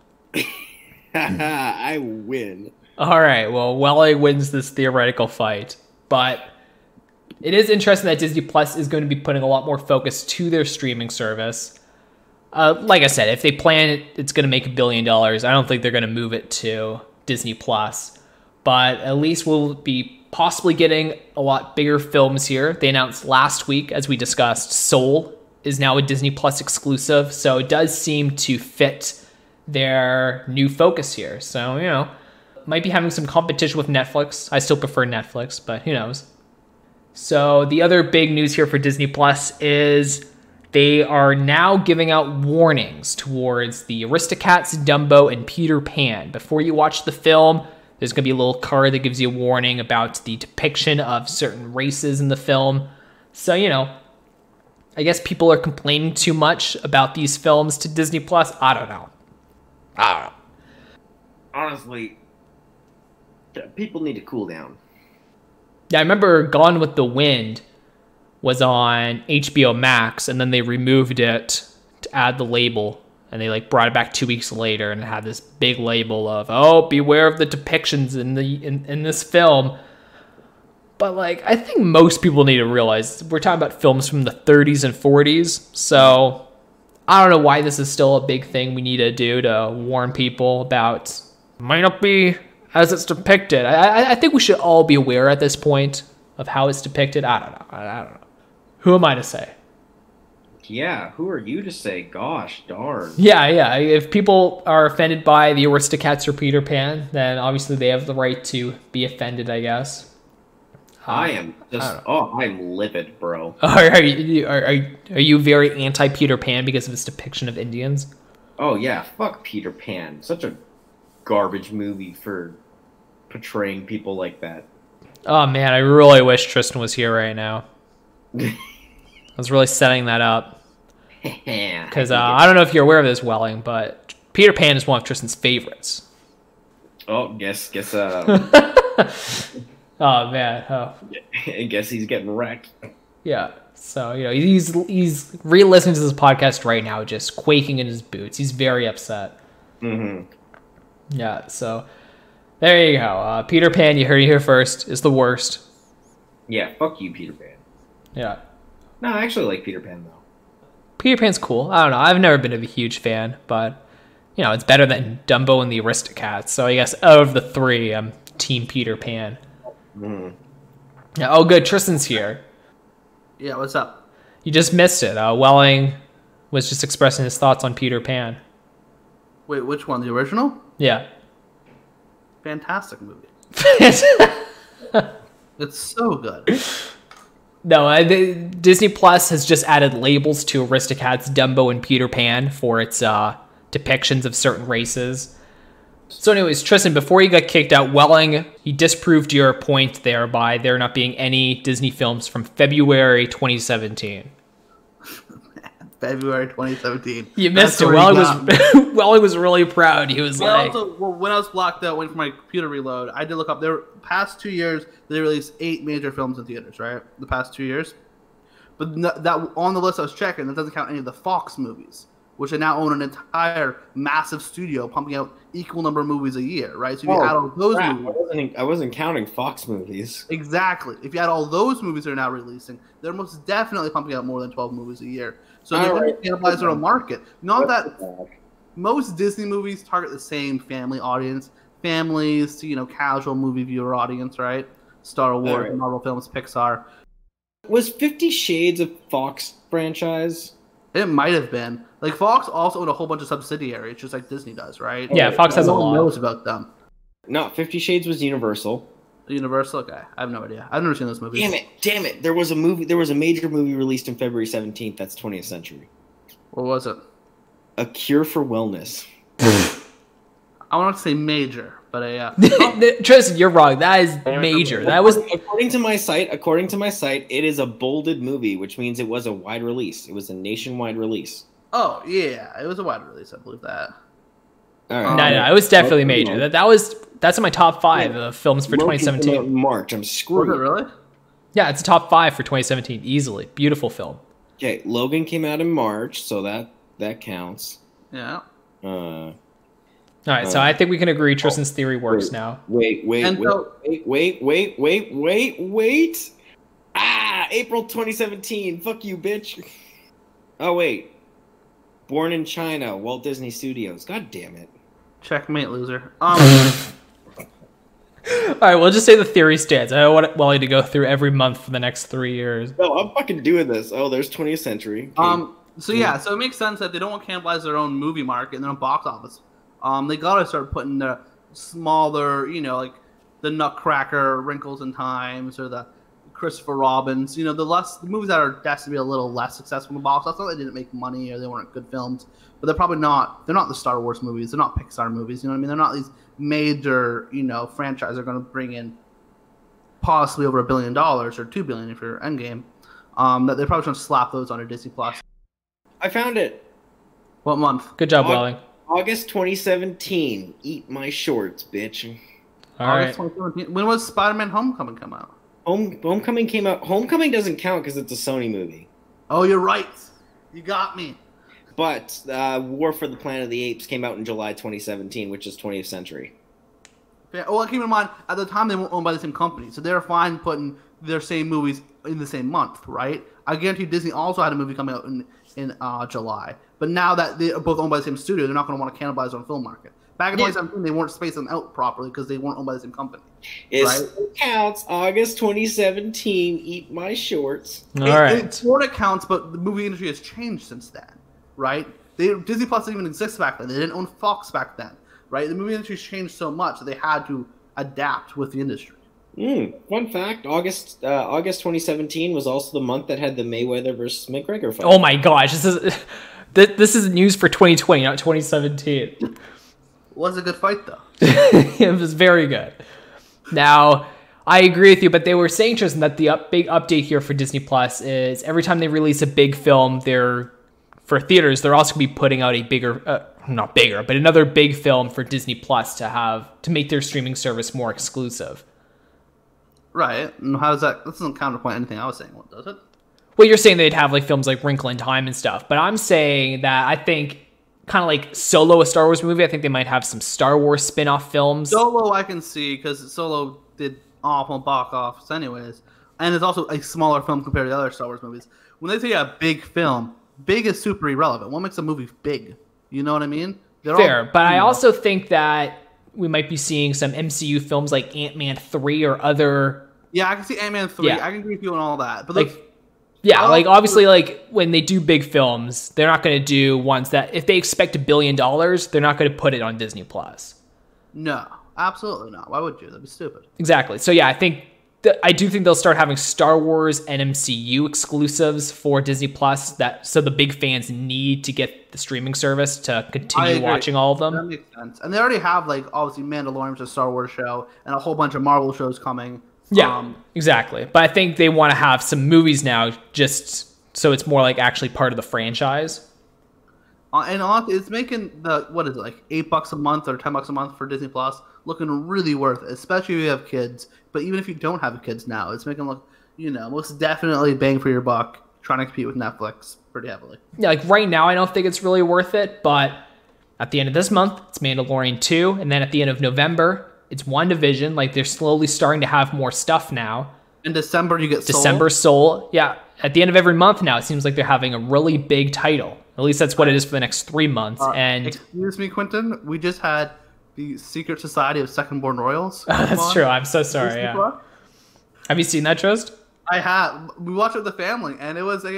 [SPEAKER 2] I win.
[SPEAKER 1] All right, well, Welling wins this theoretical fight. But it is interesting that Disney Plus is going to be putting a lot more focus to their streaming service. Like I said, if they plan it's going to make $1 billion, I don't think they're going to move it to Disney Plus. But at least we'll be possibly getting a lot bigger films here. They announced last week, as we discussed, Soul is now a Disney Plus exclusive, so it does seem to fit their new focus here. So, you know, might be having some competition with Netflix. I still prefer Netflix, but who knows. So the other big news here for Disney Plus is they are now giving out warnings towards the Aristocats, Dumbo, and Peter Pan. Before you watch the film, there's going to be a little card that gives you a warning about the depiction of certain races in the film. So, you know, I guess people are complaining too much about these films to Disney Plus. I don't know.
[SPEAKER 2] Honestly, people need to cool down.
[SPEAKER 1] Yeah, I remember Gone with the Wind was on HBO Max, and then they removed it to add the label, and they like brought it back 2 weeks later, and it had this big label of, oh, beware of the depictions in this film. But like, I think most people need to realize we're talking about films from the 30s and 40s, so I don't know why this is still a big thing we need to do to warn people about. Might not be as it's depicted. I think we should all be aware at this point of how it's depicted. I don't know. Who am I to say?
[SPEAKER 2] Yeah, who are you to say? Gosh darn.
[SPEAKER 1] Yeah. If people are offended by the Aristocats or Peter Pan, then obviously they have the right to be offended, I guess.
[SPEAKER 2] I am just. I'm livid, bro.
[SPEAKER 1] Are you very anti Peter Pan because of its depiction of Indians?
[SPEAKER 2] Oh yeah, fuck Peter Pan. Such a garbage movie for portraying people like that.
[SPEAKER 1] Oh man, I really wish Tristan was here right now. I was really setting that up. Because I don't know if you're aware of this, Welling, but Peter Pan is one of Tristan's favorites.
[SPEAKER 2] Oh, guess.
[SPEAKER 1] Oh man. Oh.
[SPEAKER 2] I guess he's getting wrecked.
[SPEAKER 1] Yeah. So, you know, he's re-listening to this podcast right now, just quaking in his boots. He's very upset.
[SPEAKER 2] Mm-hmm.
[SPEAKER 1] Yeah, so there you go. Peter Pan, you heard it here first, is the worst.
[SPEAKER 2] Yeah, fuck you, Peter Pan.
[SPEAKER 1] Yeah.
[SPEAKER 2] No, I actually like Peter Pan, though.
[SPEAKER 1] Peter Pan's cool. I don't know. I've never been a huge fan, but, you know, it's better than Dumbo and the Aristocats. So I guess out of the three, I'm Team Peter Pan.
[SPEAKER 2] Mm.
[SPEAKER 1] Yeah, oh, good. Tristan's here.
[SPEAKER 3] Yeah, what's up?
[SPEAKER 1] You just missed it. Welling was just expressing his thoughts on Peter Pan.
[SPEAKER 3] Wait, which one? The original?
[SPEAKER 1] Yeah.
[SPEAKER 3] Fantastic movie. It's so good.
[SPEAKER 1] No, Disney Plus has just added labels to Aristocats, Dumbo, and Peter Pan for its depictions of certain races. So anyways, Tristan, before you got kicked out, Welling, he disproved your point there by there not being any Disney films from February 2017.
[SPEAKER 3] February 2017.
[SPEAKER 1] You missed it. Welling was really proud. He was like...
[SPEAKER 3] when I was blocked out, waiting for my computer reload, I did look up. Past 2 years, they released 8 major films in theaters, right? The past 2 years. But that on the list I was checking, that doesn't count any of the Fox movies, which they now own an entire massive studio pumping out equal number of movies a year, right? So if you add all those movies...
[SPEAKER 2] I wasn't counting Fox movies.
[SPEAKER 3] Exactly. If you add all those movies they're now releasing, they're most definitely pumping out more than 12 movies a year. So they're going to cannibalize their own market. Not that most Disney movies target the same family audience. Families, casual movie viewer audience, right? Star Wars, right. Marvel films, Pixar.
[SPEAKER 2] Was 50 Shades a Fox franchise?
[SPEAKER 3] It might have been. Like, Fox also owned a whole bunch of subsidiaries, just like Disney does, right?
[SPEAKER 1] Yeah, Fox has a lot.
[SPEAKER 3] No one knows about them.
[SPEAKER 2] No, 50 Shades was Universal.
[SPEAKER 3] Universal? Okay, I have no idea. I've never seen those movies.
[SPEAKER 2] Damn it! There was a major movie released on February 17th. That's 20th Century.
[SPEAKER 3] What was it?
[SPEAKER 2] A Cure for Wellness.
[SPEAKER 3] I want to say major, but
[SPEAKER 1] Tristan, you're wrong. That is major. That was
[SPEAKER 2] according to my site. It is a bolded movie, which means it was a wide release. It was a nationwide release.
[SPEAKER 3] Oh yeah, it was a wide release. I believe that.
[SPEAKER 1] All right. No, it was definitely major. That's in my top 5 of films for 2017.
[SPEAKER 2] March, I'm screwed.
[SPEAKER 3] Was it really?
[SPEAKER 1] Yeah, it's a top 5 for 2017 easily. Beautiful film.
[SPEAKER 2] Okay, Logan came out in March, so that counts.
[SPEAKER 3] Yeah.
[SPEAKER 1] All right, so I think we can agree Tristan's theory works now.
[SPEAKER 2] Wait. April 2017. Fuck you, bitch. Oh wait. Born in China, Walt Disney Studios. God damn it.
[SPEAKER 3] Checkmate, loser.
[SPEAKER 1] All right, we'll just say the theory stands. I don't want Wally to go through every month for the next 3 years.
[SPEAKER 2] No, I'm fucking doing this. Oh, there's 20th Century.
[SPEAKER 3] Okay. So it makes sense that they don't want to cannibalize their own movie market and their own box office. They gotta start putting the smaller, like the Nutcracker, Wrinkles in Times, or the Christopher Robins. The movies that are destined to be a little less successful in the box. That's not that they didn't make money or they weren't good films, but they're probably not. They're not the Star Wars movies. They're not Pixar movies. You know what I mean? They're not these major, franchises are going to bring in possibly over $1 billion or $2 billion if you're Endgame. That they're probably going to slap those on a Disney Plus.
[SPEAKER 2] I found it.
[SPEAKER 3] What month?
[SPEAKER 1] Good job, Wally.
[SPEAKER 2] August 2017. Eat my shorts, bitch.
[SPEAKER 1] All right.
[SPEAKER 3] 2017. When was Spider-Man Homecoming come out?
[SPEAKER 2] Homecoming came out. Homecoming doesn't count because it's a Sony movie.
[SPEAKER 3] Oh, you're right. You got me.
[SPEAKER 2] But War for the Planet of the Apes came out in July 2017, which is 20th Century.
[SPEAKER 3] Yeah, well, keep in mind, at the time they weren't owned by the same company, so they were fine putting their same movies in the same month, right? I guarantee Disney also had a movie coming out in July. But now that they're both owned by the same studio, they're not going to want to cannibalize their own film market. Back in 2017, they weren't spacing them out properly because they weren't owned by the same company.
[SPEAKER 2] It counts. August 2017. Eat my shorts.
[SPEAKER 1] All right.
[SPEAKER 3] It sort of counts, but the movie industry has changed since then, right? Disney Plus didn't even exist back then. They didn't own Fox back then, right? The movie industry's changed so much that they had to adapt with the industry.
[SPEAKER 2] Fun fact: August 2017 was also the month that had the Mayweather versus McGregor fight.
[SPEAKER 1] Oh my gosh, this is news for 2020, not 2017.
[SPEAKER 3] It was a good fight though.
[SPEAKER 1] It was very good. Now, I agree with you, but they were saying, Tristan, that the big update here for Disney Plus is every time they release a big film, for theaters, they're also going to be putting out a bigger, not bigger, but another big film for Disney Plus to make their streaming service more exclusive.
[SPEAKER 3] Right. And how does that doesn't counterpoint anything I was saying, does it?
[SPEAKER 1] Well, you're saying they'd have like films like Wrinkle in Time and stuff, but I'm saying that I think kind of like Solo, a Star Wars movie, I think they might have some Star Wars spin-off films.
[SPEAKER 3] Solo I can see because Solo did awful box office anyways, and it's also a smaller film compared to the other Star Wars movies. When they say a big film, big is super irrelevant. What makes a movie big? You know what I mean?
[SPEAKER 1] Fair, but I also think that we might be seeing some MCU films like Ant-Man 3 or other...
[SPEAKER 3] Yeah, I can see Ant-Man 3. Yeah. I can agree with you on all that. But
[SPEAKER 1] obviously, like, when they do big films, they're not going to do ones that... If they expect $1 billion, they're not going to put it on Disney+.
[SPEAKER 3] No, absolutely not. Why would you? That'd be stupid.
[SPEAKER 1] Exactly. So, yeah, I do think they'll start having Star Wars and MCU exclusives for Disney+, so the big fans need to get the streaming service to continue watching all of them.
[SPEAKER 3] That makes sense. And they already have, like, obviously Mandalorian's a Star Wars show and a whole bunch of Marvel shows coming.
[SPEAKER 1] Yeah, exactly. But I think they want to have some movies now just so it's more like actually part of the franchise.
[SPEAKER 3] And it's making like $8 a month or $10 a month for Disney Plus looking really worth it, especially if you have kids. But even if you don't have kids now, it's making look, most definitely bang for your buck trying to compete with Netflix pretty heavily.
[SPEAKER 1] Yeah, like right now, I don't think it's really worth it. But at the end of this month, it's Mandalorian 2. And then at the end of November, it's WandaVision. Like they're slowly starting to have more stuff now.
[SPEAKER 3] In December, you get
[SPEAKER 1] Soul. Yeah. At the end of every month now, it seems like they're having a really big title. At least that's what it is for the next 3 months. And
[SPEAKER 3] excuse me, Quentin, we just had the Secret Society of Second Born Royals.
[SPEAKER 1] That's true. I'm so sorry. Yeah. Have you seen that, Trist?
[SPEAKER 3] I have. We watched it with the family, and it was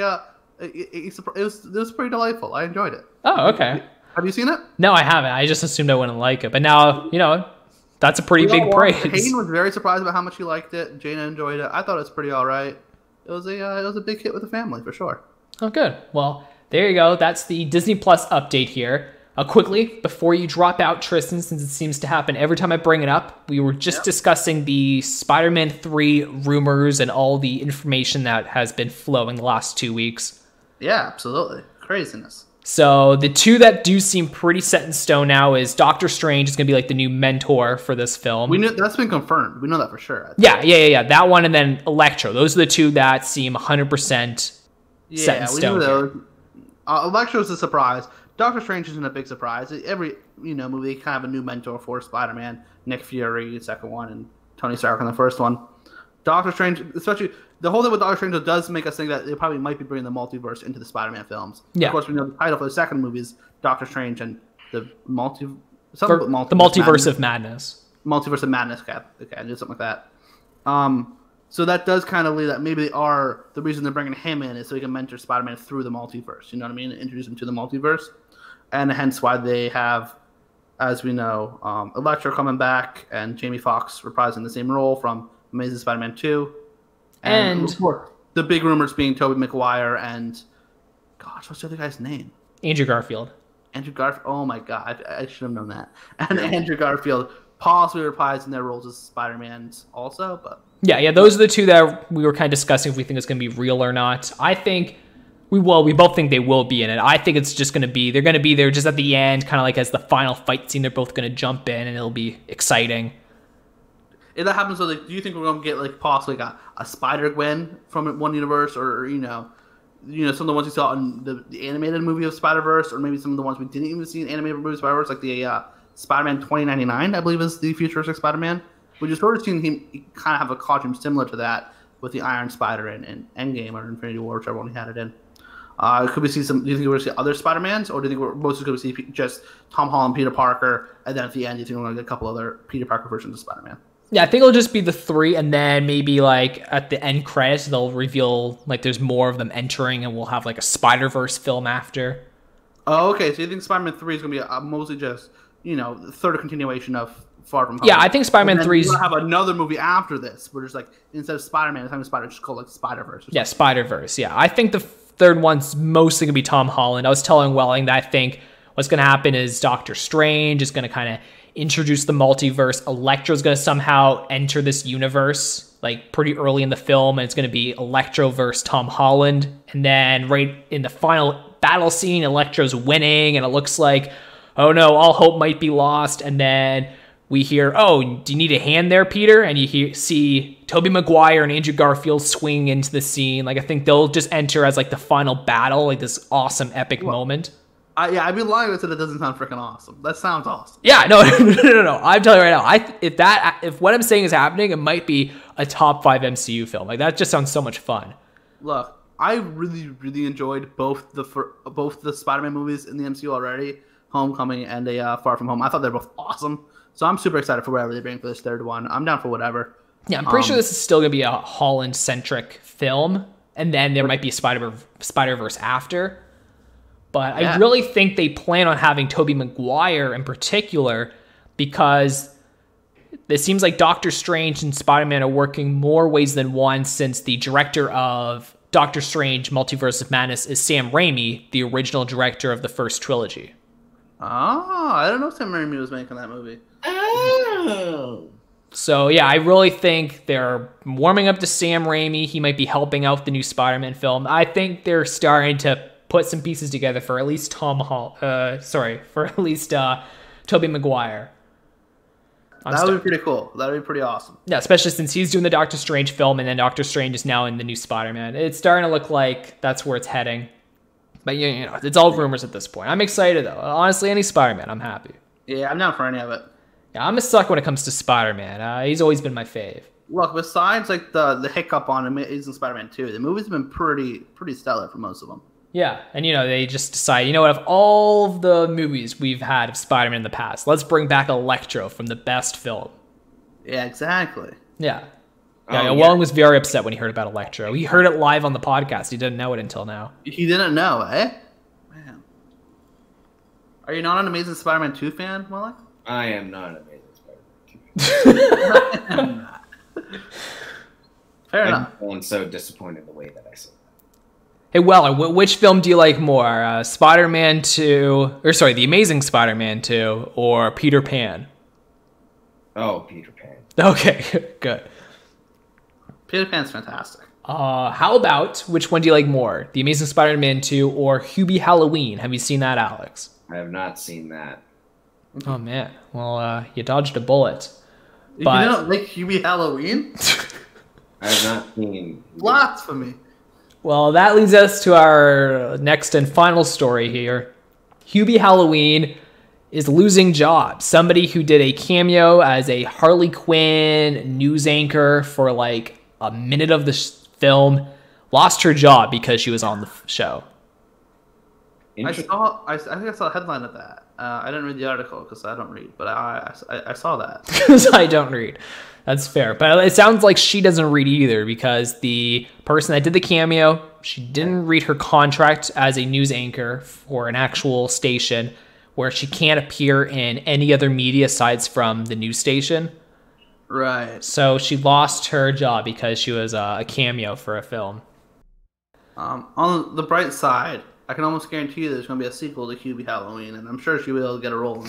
[SPEAKER 3] it was pretty delightful. I enjoyed it.
[SPEAKER 1] Oh, okay.
[SPEAKER 3] Have you seen it?
[SPEAKER 1] No, I haven't. I just assumed I wouldn't like it, but now that's a pretty big praise.
[SPEAKER 3] Hayden was very surprised about how much he liked it. Jaina enjoyed it. I thought it was pretty all right. It was a big hit with the family for sure.
[SPEAKER 1] Oh, good. Well, there you go. That's the Disney Plus update here. Quickly, before you drop out, Tristan, since it seems to happen every time I bring it up, we were just discussing the Spider-Man 3 rumors and all the information that has been flowing the last 2 weeks.
[SPEAKER 3] Yeah, absolutely. Craziness.
[SPEAKER 1] So the two that do seem pretty set in stone now is Doctor Strange is going to be like the new mentor for this film.
[SPEAKER 3] We know that's been confirmed. We know that for sure.
[SPEAKER 1] Yeah. That one, and then Electro. Those are the two that seem 100% set in stone.
[SPEAKER 3] We knew those. Electro's a surprise. Doctor Strange isn't a big surprise. Every movie kind of a new mentor for Spider-Man. Nick Fury, the second one, and Tony Stark in the first one. Doctor Strange, especially the whole thing with Doctor Strange, does make us think that they probably might be bringing the multiverse into the Spider-Man films.
[SPEAKER 1] Yeah.
[SPEAKER 3] Of course, we know the title for the second movie is Doctor Strange and the Multiverse
[SPEAKER 1] of Madness.
[SPEAKER 3] Multiverse of Madness, okay, just something like that. So that does kind of lead that maybe the reason they're bringing him in is so he can mentor Spider-Man through the multiverse. You know what I mean? Introduce him to the multiverse, and hence why they have, as we know, Electro coming back and Jamie Foxx reprising the same role from Amazing Spider-Man 2, and the big rumors being Tobey Maguire and, gosh, what's the other guy's name?
[SPEAKER 1] Andrew Garfield.
[SPEAKER 3] Oh my god, I should have known that. And Andrew Garfield possibly reprising their roles as Spider-Mans also, but.
[SPEAKER 1] Yeah, those are the two that we were kind of discussing if we think it's going to be real or not. I think we both think they will be in it. I think it's just going to be, they're going to be there just at the end, kind of like as the final fight scene. They're both going to jump in and it'll be exciting.
[SPEAKER 3] If that happens, so like, do you think we're going to get like possibly a Spider-Gwen from one universe, or you know, some of the ones we saw in the animated movie of Spider-Verse, or maybe some of the ones we didn't even see in animated movie of Spider-Verse, like the Spider-Man 2099, I believe is the futuristic Spider-Man. We just sort of seen him kind of have a costume similar to that with the Iron Spider in Endgame or Infinity War, whichever one he had it in. Could we see some? Do you think we're going to see other Spider-Mans, or do you think we're mostly going to see just Tom Holland, Peter Parker, and then at the end, do you think we're going to get a couple other Peter Parker versions of Spider-Man?
[SPEAKER 1] Yeah, I think it'll just be the three, and then maybe like at the end credits, they'll reveal like there's more of them entering, and we'll have like a Spider-Verse film after.
[SPEAKER 3] Oh, okay. So you think Spider-Man 3 is going to be mostly just, the third continuation of Far From Home?
[SPEAKER 1] Yeah, I think Spider-Man 3 is...
[SPEAKER 3] We'll have another movie after this, where there's like, instead of Spider-Man, it's Spider, just called like Spider-Verse.
[SPEAKER 1] Yeah, Spider-Verse, yeah. I think the third one's mostly going to be Tom Holland. I was telling Welling that I think what's going to happen is Doctor Strange is going to kind of introduce the multiverse. Electro's going to somehow enter this universe, like pretty early in the film, and it's going to be Electro versus Tom Holland. And then right in the final battle scene, Electro's winning, and it looks like, oh no, all hope might be lost. And then we hear, oh, do you need a hand there, Peter? And you see Tobey Maguire and Andrew Garfield swing into the scene. Like, I think they'll just enter as like the final battle, like this awesome epic moment.
[SPEAKER 3] I'd be lying if it doesn't sound freaking awesome. That sounds awesome.
[SPEAKER 1] Yeah, no. I'm telling you right now, if what I'm saying is happening, it might be a top 5 MCU film. Like, that just sounds so much fun.
[SPEAKER 3] Look, I really, really enjoyed both the Spider-Man movies in the MCU already, Homecoming and Far From Home. I thought they're both awesome. So I'm super excited for whatever they bring for this third one. I'm down for whatever.
[SPEAKER 1] Yeah, I'm pretty sure this is still going to be a Holland-centric film, and then there might be Spider-Verse after. But yeah. I really think they plan on having Tobey Maguire in particular, because it seems like Doctor Strange and Spider-Man are working more ways than one, since the director of Doctor Strange Multiverse of Madness is Sam Raimi, the original director of the first trilogy.
[SPEAKER 3] Oh, I don't know if Sam Raimi was making that movie.
[SPEAKER 2] Oh.
[SPEAKER 1] So, yeah, I really think they're warming up to Sam Raimi. He might be helping out the new Spider-Man film. I think they're starting to put some pieces together for at least Tobey Maguire.
[SPEAKER 3] That would be pretty cool. That would be pretty awesome.
[SPEAKER 1] Yeah, especially since he's doing the Doctor Strange film, and then Doctor Strange is now in the new Spider-Man. It's starting to look like that's where it's heading. But, it's all rumors at this point. I'm excited, though. Honestly, any Spider-Man, I'm happy.
[SPEAKER 3] Yeah, I'm down for any of it.
[SPEAKER 1] Yeah, I'm a sucker when it comes to Spider-Man. He's always been my fave.
[SPEAKER 3] Look, besides like the hiccup on Amazing Spider-Man 2, the movie's been pretty stellar for most of them.
[SPEAKER 1] Yeah, and they just decide, what, of all of the movies we've had of Spider-Man in the past, let's bring back Electro from the best film.
[SPEAKER 3] Yeah, exactly.
[SPEAKER 1] Yeah. Wong was very upset when he heard about Electro. He heard it live on the podcast. He didn't know it until now.
[SPEAKER 3] He didn't know, eh? Man. Are you not an Amazing Spider-Man 2 fan, Wally?
[SPEAKER 2] I am not an Amazing Spider-Man 2.
[SPEAKER 3] Fair enough.
[SPEAKER 2] I'm so disappointed in the way that I saw that.
[SPEAKER 1] Hey, Weller, which film do you like more? Spider-Man 2, The Amazing Spider-Man 2, or Peter Pan?
[SPEAKER 2] Oh, Peter Pan.
[SPEAKER 1] Okay, good.
[SPEAKER 3] Peter Pan's fantastic.
[SPEAKER 1] How about, which one do you like more? The Amazing Spider-Man 2 or Hubie Halloween? Have you seen that, Alex?
[SPEAKER 2] I have not seen that.
[SPEAKER 1] Oh, man. Well, you dodged a bullet.
[SPEAKER 3] You don't like Hubie Halloween?
[SPEAKER 2] I have not seen...
[SPEAKER 3] Blasphemy.
[SPEAKER 1] Well, that leads us to our next and final story here. Hubie Halloween is losing jobs. Somebody who did a cameo as a Harley Quinn news anchor for like a minute of the film lost her job because she was on the show.
[SPEAKER 3] I think I saw a headline of that. I didn't read the article because I don't read, but I saw that.
[SPEAKER 1] Because I don't read. That's fair. But it sounds like she doesn't read either, because the person that did the cameo, she didn't read her contract as a news anchor for an actual station where she can't appear in any other media sites from the news station.
[SPEAKER 3] Right.
[SPEAKER 1] So she lost her job because she was a cameo for a film.
[SPEAKER 3] On the bright side, I can almost guarantee you there's going to be a sequel to Hubie Halloween, and I'm sure she'll be able to get a role in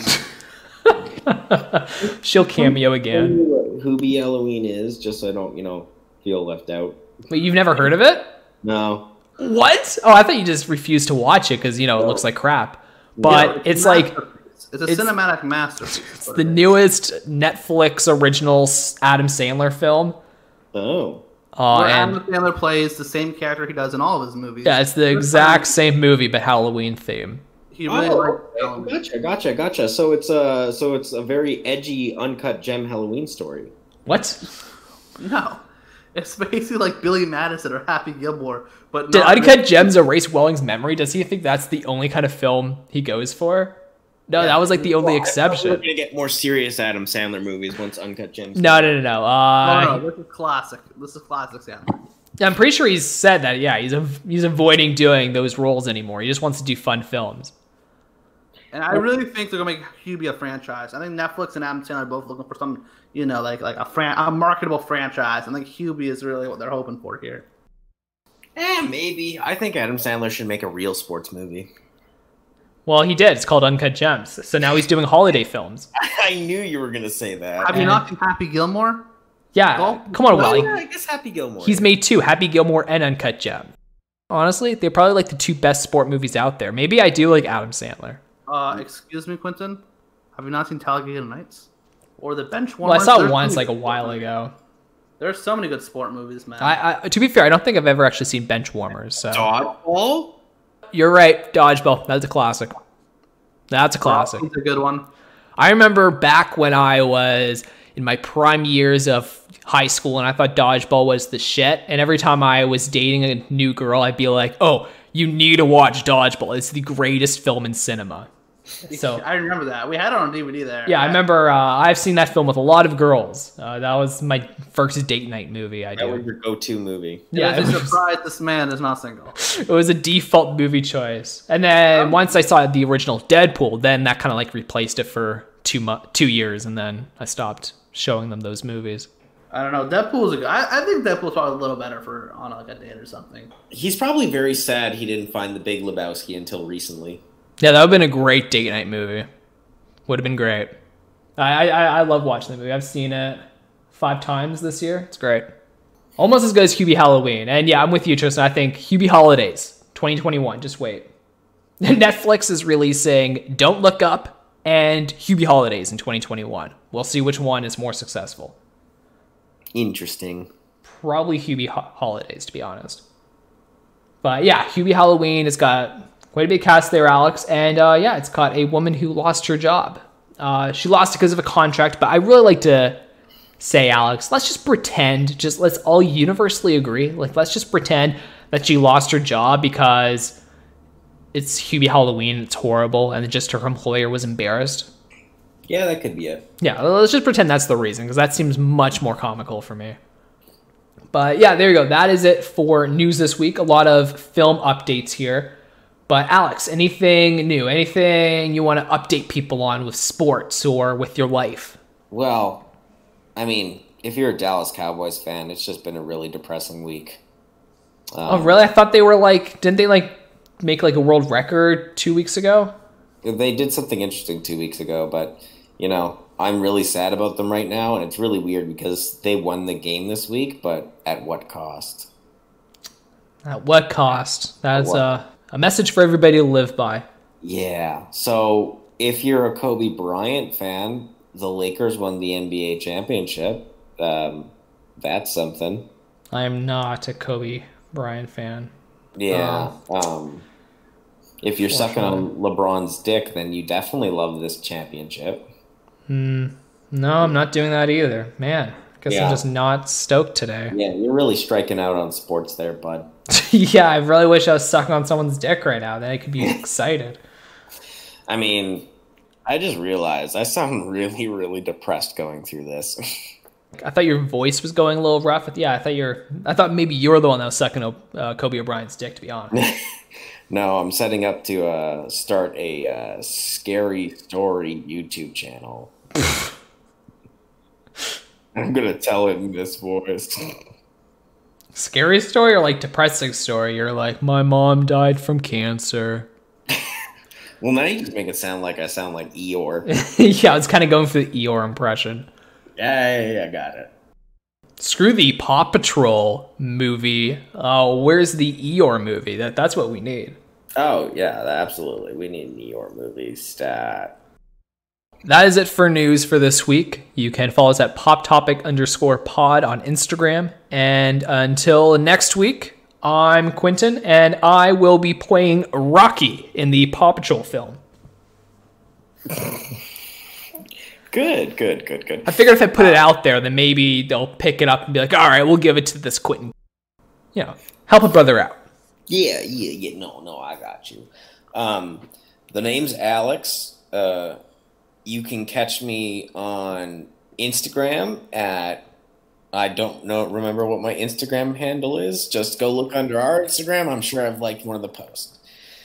[SPEAKER 3] it.
[SPEAKER 1] She'll cameo again.
[SPEAKER 2] Hubie Halloween is, just so I don't, feel left out.
[SPEAKER 1] But you've never heard of it?
[SPEAKER 2] No.
[SPEAKER 1] What? Oh, I thought you just refused to watch it because, it looks like crap. But it's like...
[SPEAKER 3] It's a cinematic masterpiece.
[SPEAKER 1] It's the newest Netflix original Adam Sandler film.
[SPEAKER 2] Oh.
[SPEAKER 3] Where Adam Sandler plays the same character he does in all of his movies.
[SPEAKER 1] Yeah, it's the exact same movie, but Halloween theme.
[SPEAKER 3] He really
[SPEAKER 2] Gotcha. So it's a very edgy, uncut gem Halloween story.
[SPEAKER 1] What?
[SPEAKER 3] No. It's basically like Billy Madison or Happy Gilmore. But
[SPEAKER 1] did Uncut Gems erase Welling's memory? Does he think that's the only kind of film he goes for? No, that was like the only exception.
[SPEAKER 2] We're gonna get more serious Adam Sandler movies once Uncut Gems.
[SPEAKER 1] No.
[SPEAKER 3] No, this is classic. This is classic Sandler.
[SPEAKER 1] I'm pretty sure he's said that. Yeah, he's avoiding doing those roles anymore. He just wants to do fun films.
[SPEAKER 3] And I really think they're gonna make Hubie a franchise. I think Netflix and Adam Sandler are both looking for some, like a marketable franchise. I think Hubie is really what they're hoping for here.
[SPEAKER 2] Maybe. I think Adam Sandler should make a real sports movie.
[SPEAKER 1] Well, he did. It's called Uncut Gems. So now he's doing holiday films.
[SPEAKER 2] I knew you were going to say that.
[SPEAKER 3] Have you not seen Happy Gilmore?
[SPEAKER 1] Yeah. Come on, Wally.
[SPEAKER 2] Yeah, I guess Happy Gilmore.
[SPEAKER 1] He's made two, Happy Gilmore and Uncut Gems. Honestly, they're probably like the two best sport movies out there. Maybe I do like Adam Sandler.
[SPEAKER 3] Excuse me, Quentin. Have you not seen Talladega Nights? Or The Bench Warmers?
[SPEAKER 1] Well, I saw it once like a while ago.
[SPEAKER 3] There's so many good sport movies, man.
[SPEAKER 1] To be fair, I don't think I've ever actually seen Bench Warmers. So.
[SPEAKER 2] Dodgeball?
[SPEAKER 1] You're right. Dodgeball. That's a classic. That's a classic.
[SPEAKER 3] It's a good one.
[SPEAKER 1] I remember back when I was in my prime years of high school and I thought Dodgeball was the shit. And every time I was dating a new girl, I'd be like, oh, you need to watch Dodgeball. It's the greatest film in cinema. So
[SPEAKER 3] I remember that. We had it on DVD there.
[SPEAKER 1] Yeah, I remember I've seen that film with a lot of girls. That was my first date night movie. That
[SPEAKER 2] was your go-to movie.
[SPEAKER 3] Yeah, it's a surprise this man is not single.
[SPEAKER 1] It was a default movie choice. And then once I saw the original Deadpool, then that kind of like replaced it for 2 years, and then I stopped showing them those movies.
[SPEAKER 3] I don't know. Deadpool's I think Deadpool's probably a little better for on like a date or something.
[SPEAKER 2] He's probably very sad he didn't find The Big Lebowski until recently.
[SPEAKER 1] Yeah, that would have been a great date night movie. Would have been great. I love watching the movie. I've seen it 5 times this year. It's great. Almost as good as Hubie Halloween. And yeah, I'm with you, Tristan. I think Hubie Holidays 2021. Just wait. Netflix is releasing Don't Look Up and Hubie Holidays in 2021. We'll see which one is more successful.
[SPEAKER 2] Interesting.
[SPEAKER 1] Probably Hubie Holidays, to be honest. But yeah, Hubie Halloween has got quite a big cast there, Alex. And yeah, it's got a woman who lost her job. She lost it because of a contract, but I really like to say, Alex, let's just pretend, let's all universally agree. Like, let's just pretend that she lost her job because it's Hubie Halloween, it's horrible, and just her employer was embarrassed.
[SPEAKER 2] Yeah, that could be it.
[SPEAKER 1] Yeah, let's just pretend that's the reason, because that seems much more comical for me. But yeah, there you go. That is it for news this week. A lot of film updates here. But Alex, anything new? Anything you want to update people on with sports or with your life?
[SPEAKER 2] Well, I mean, if you're a Dallas Cowboys fan, it's just been a really depressing week.
[SPEAKER 1] Oh, really? I thought they were didn't they make a world record 2 weeks ago?
[SPEAKER 2] They did something interesting 2 weeks ago, but, I'm really sad about them right now, and it's really weird because they won the game this week, but at what cost?
[SPEAKER 1] At what cost? That's a message for everybody to live by.
[SPEAKER 2] Yeah. So if you're a Kobe Bryant fan, the Lakers won the NBA championship. That's something.
[SPEAKER 1] I am not a Kobe Bryant fan.
[SPEAKER 2] Yeah. If you're sucking on LeBron's dick, then you definitely love this championship.
[SPEAKER 1] No, I'm not doing that either. Man, I guess I'm just not stoked today.
[SPEAKER 2] Yeah, you're really striking out on sports there, bud.
[SPEAKER 1] Yeah, I really wish I was sucking on someone's dick right now. Then I could be excited.
[SPEAKER 2] I mean, I just realized I sound really, really depressed going through this.
[SPEAKER 1] I thought your voice was going a little rough. Yeah, I thought maybe you're the one that was sucking Kobe O'Brien's dick, to be honest.
[SPEAKER 2] No, I'm setting up to start a scary story YouTube channel. I'm going to tell it in this voice.
[SPEAKER 1] Scary story or like depressing story? You're like, my mom died from cancer.
[SPEAKER 2] Well, now you just make it sound like I sound like Eeyore.
[SPEAKER 1] Yeah, I was kind of going for the Eeyore impression.
[SPEAKER 2] Yeah, got it.
[SPEAKER 1] Screw the Paw Patrol movie. Where's the Eeyore movie? That's what we need.
[SPEAKER 2] Oh, yeah, absolutely. We need an Eeyore movie stat.
[SPEAKER 1] That is it for news for this week. You can follow us at poptopic_pod on Instagram. And until next week, I'm Quentin, and I will be playing Rocky in the Paw Patrol film.
[SPEAKER 2] Good.
[SPEAKER 1] I figured if I put it out there, then maybe they'll pick it up and be like, all right, we'll give it to this Quentin. You know, help a brother out.
[SPEAKER 2] Yeah. No, I got you. The name's Alex. You can catch me on Instagram at, I don't remember what my Instagram handle is. Just go look under our Instagram. I'm sure I've liked one of the posts.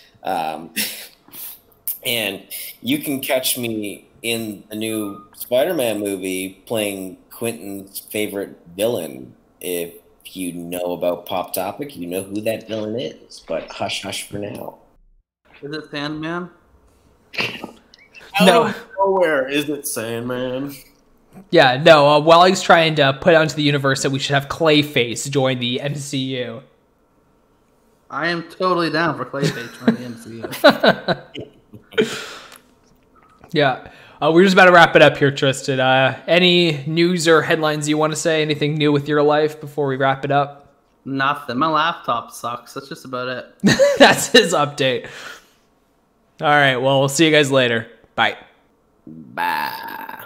[SPEAKER 2] And you can catch me in a new Spider-Man movie playing Quentin's favorite villain. If you know about Pop Topic, you know who that villain is. But hush for now.
[SPEAKER 3] Is it Sandman?
[SPEAKER 2] No. Nowhere is it Sandman?
[SPEAKER 1] Yeah, no. Wally's trying to put out into the universe that we should have Clayface join the MCU.
[SPEAKER 3] I am totally down for Clayface joining the MCU.
[SPEAKER 1] Yeah. We're just about to wrap it up here, Tristan. Any news or headlines you want to say? Anything new with your life before we wrap it up?
[SPEAKER 3] Nothing. My laptop sucks. That's just about it.
[SPEAKER 1] That's his update. All right. Well, we'll see you guys later. Bye.
[SPEAKER 2] Bye.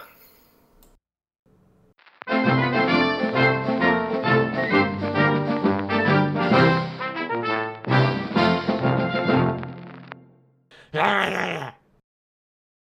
[SPEAKER 2] Yeah.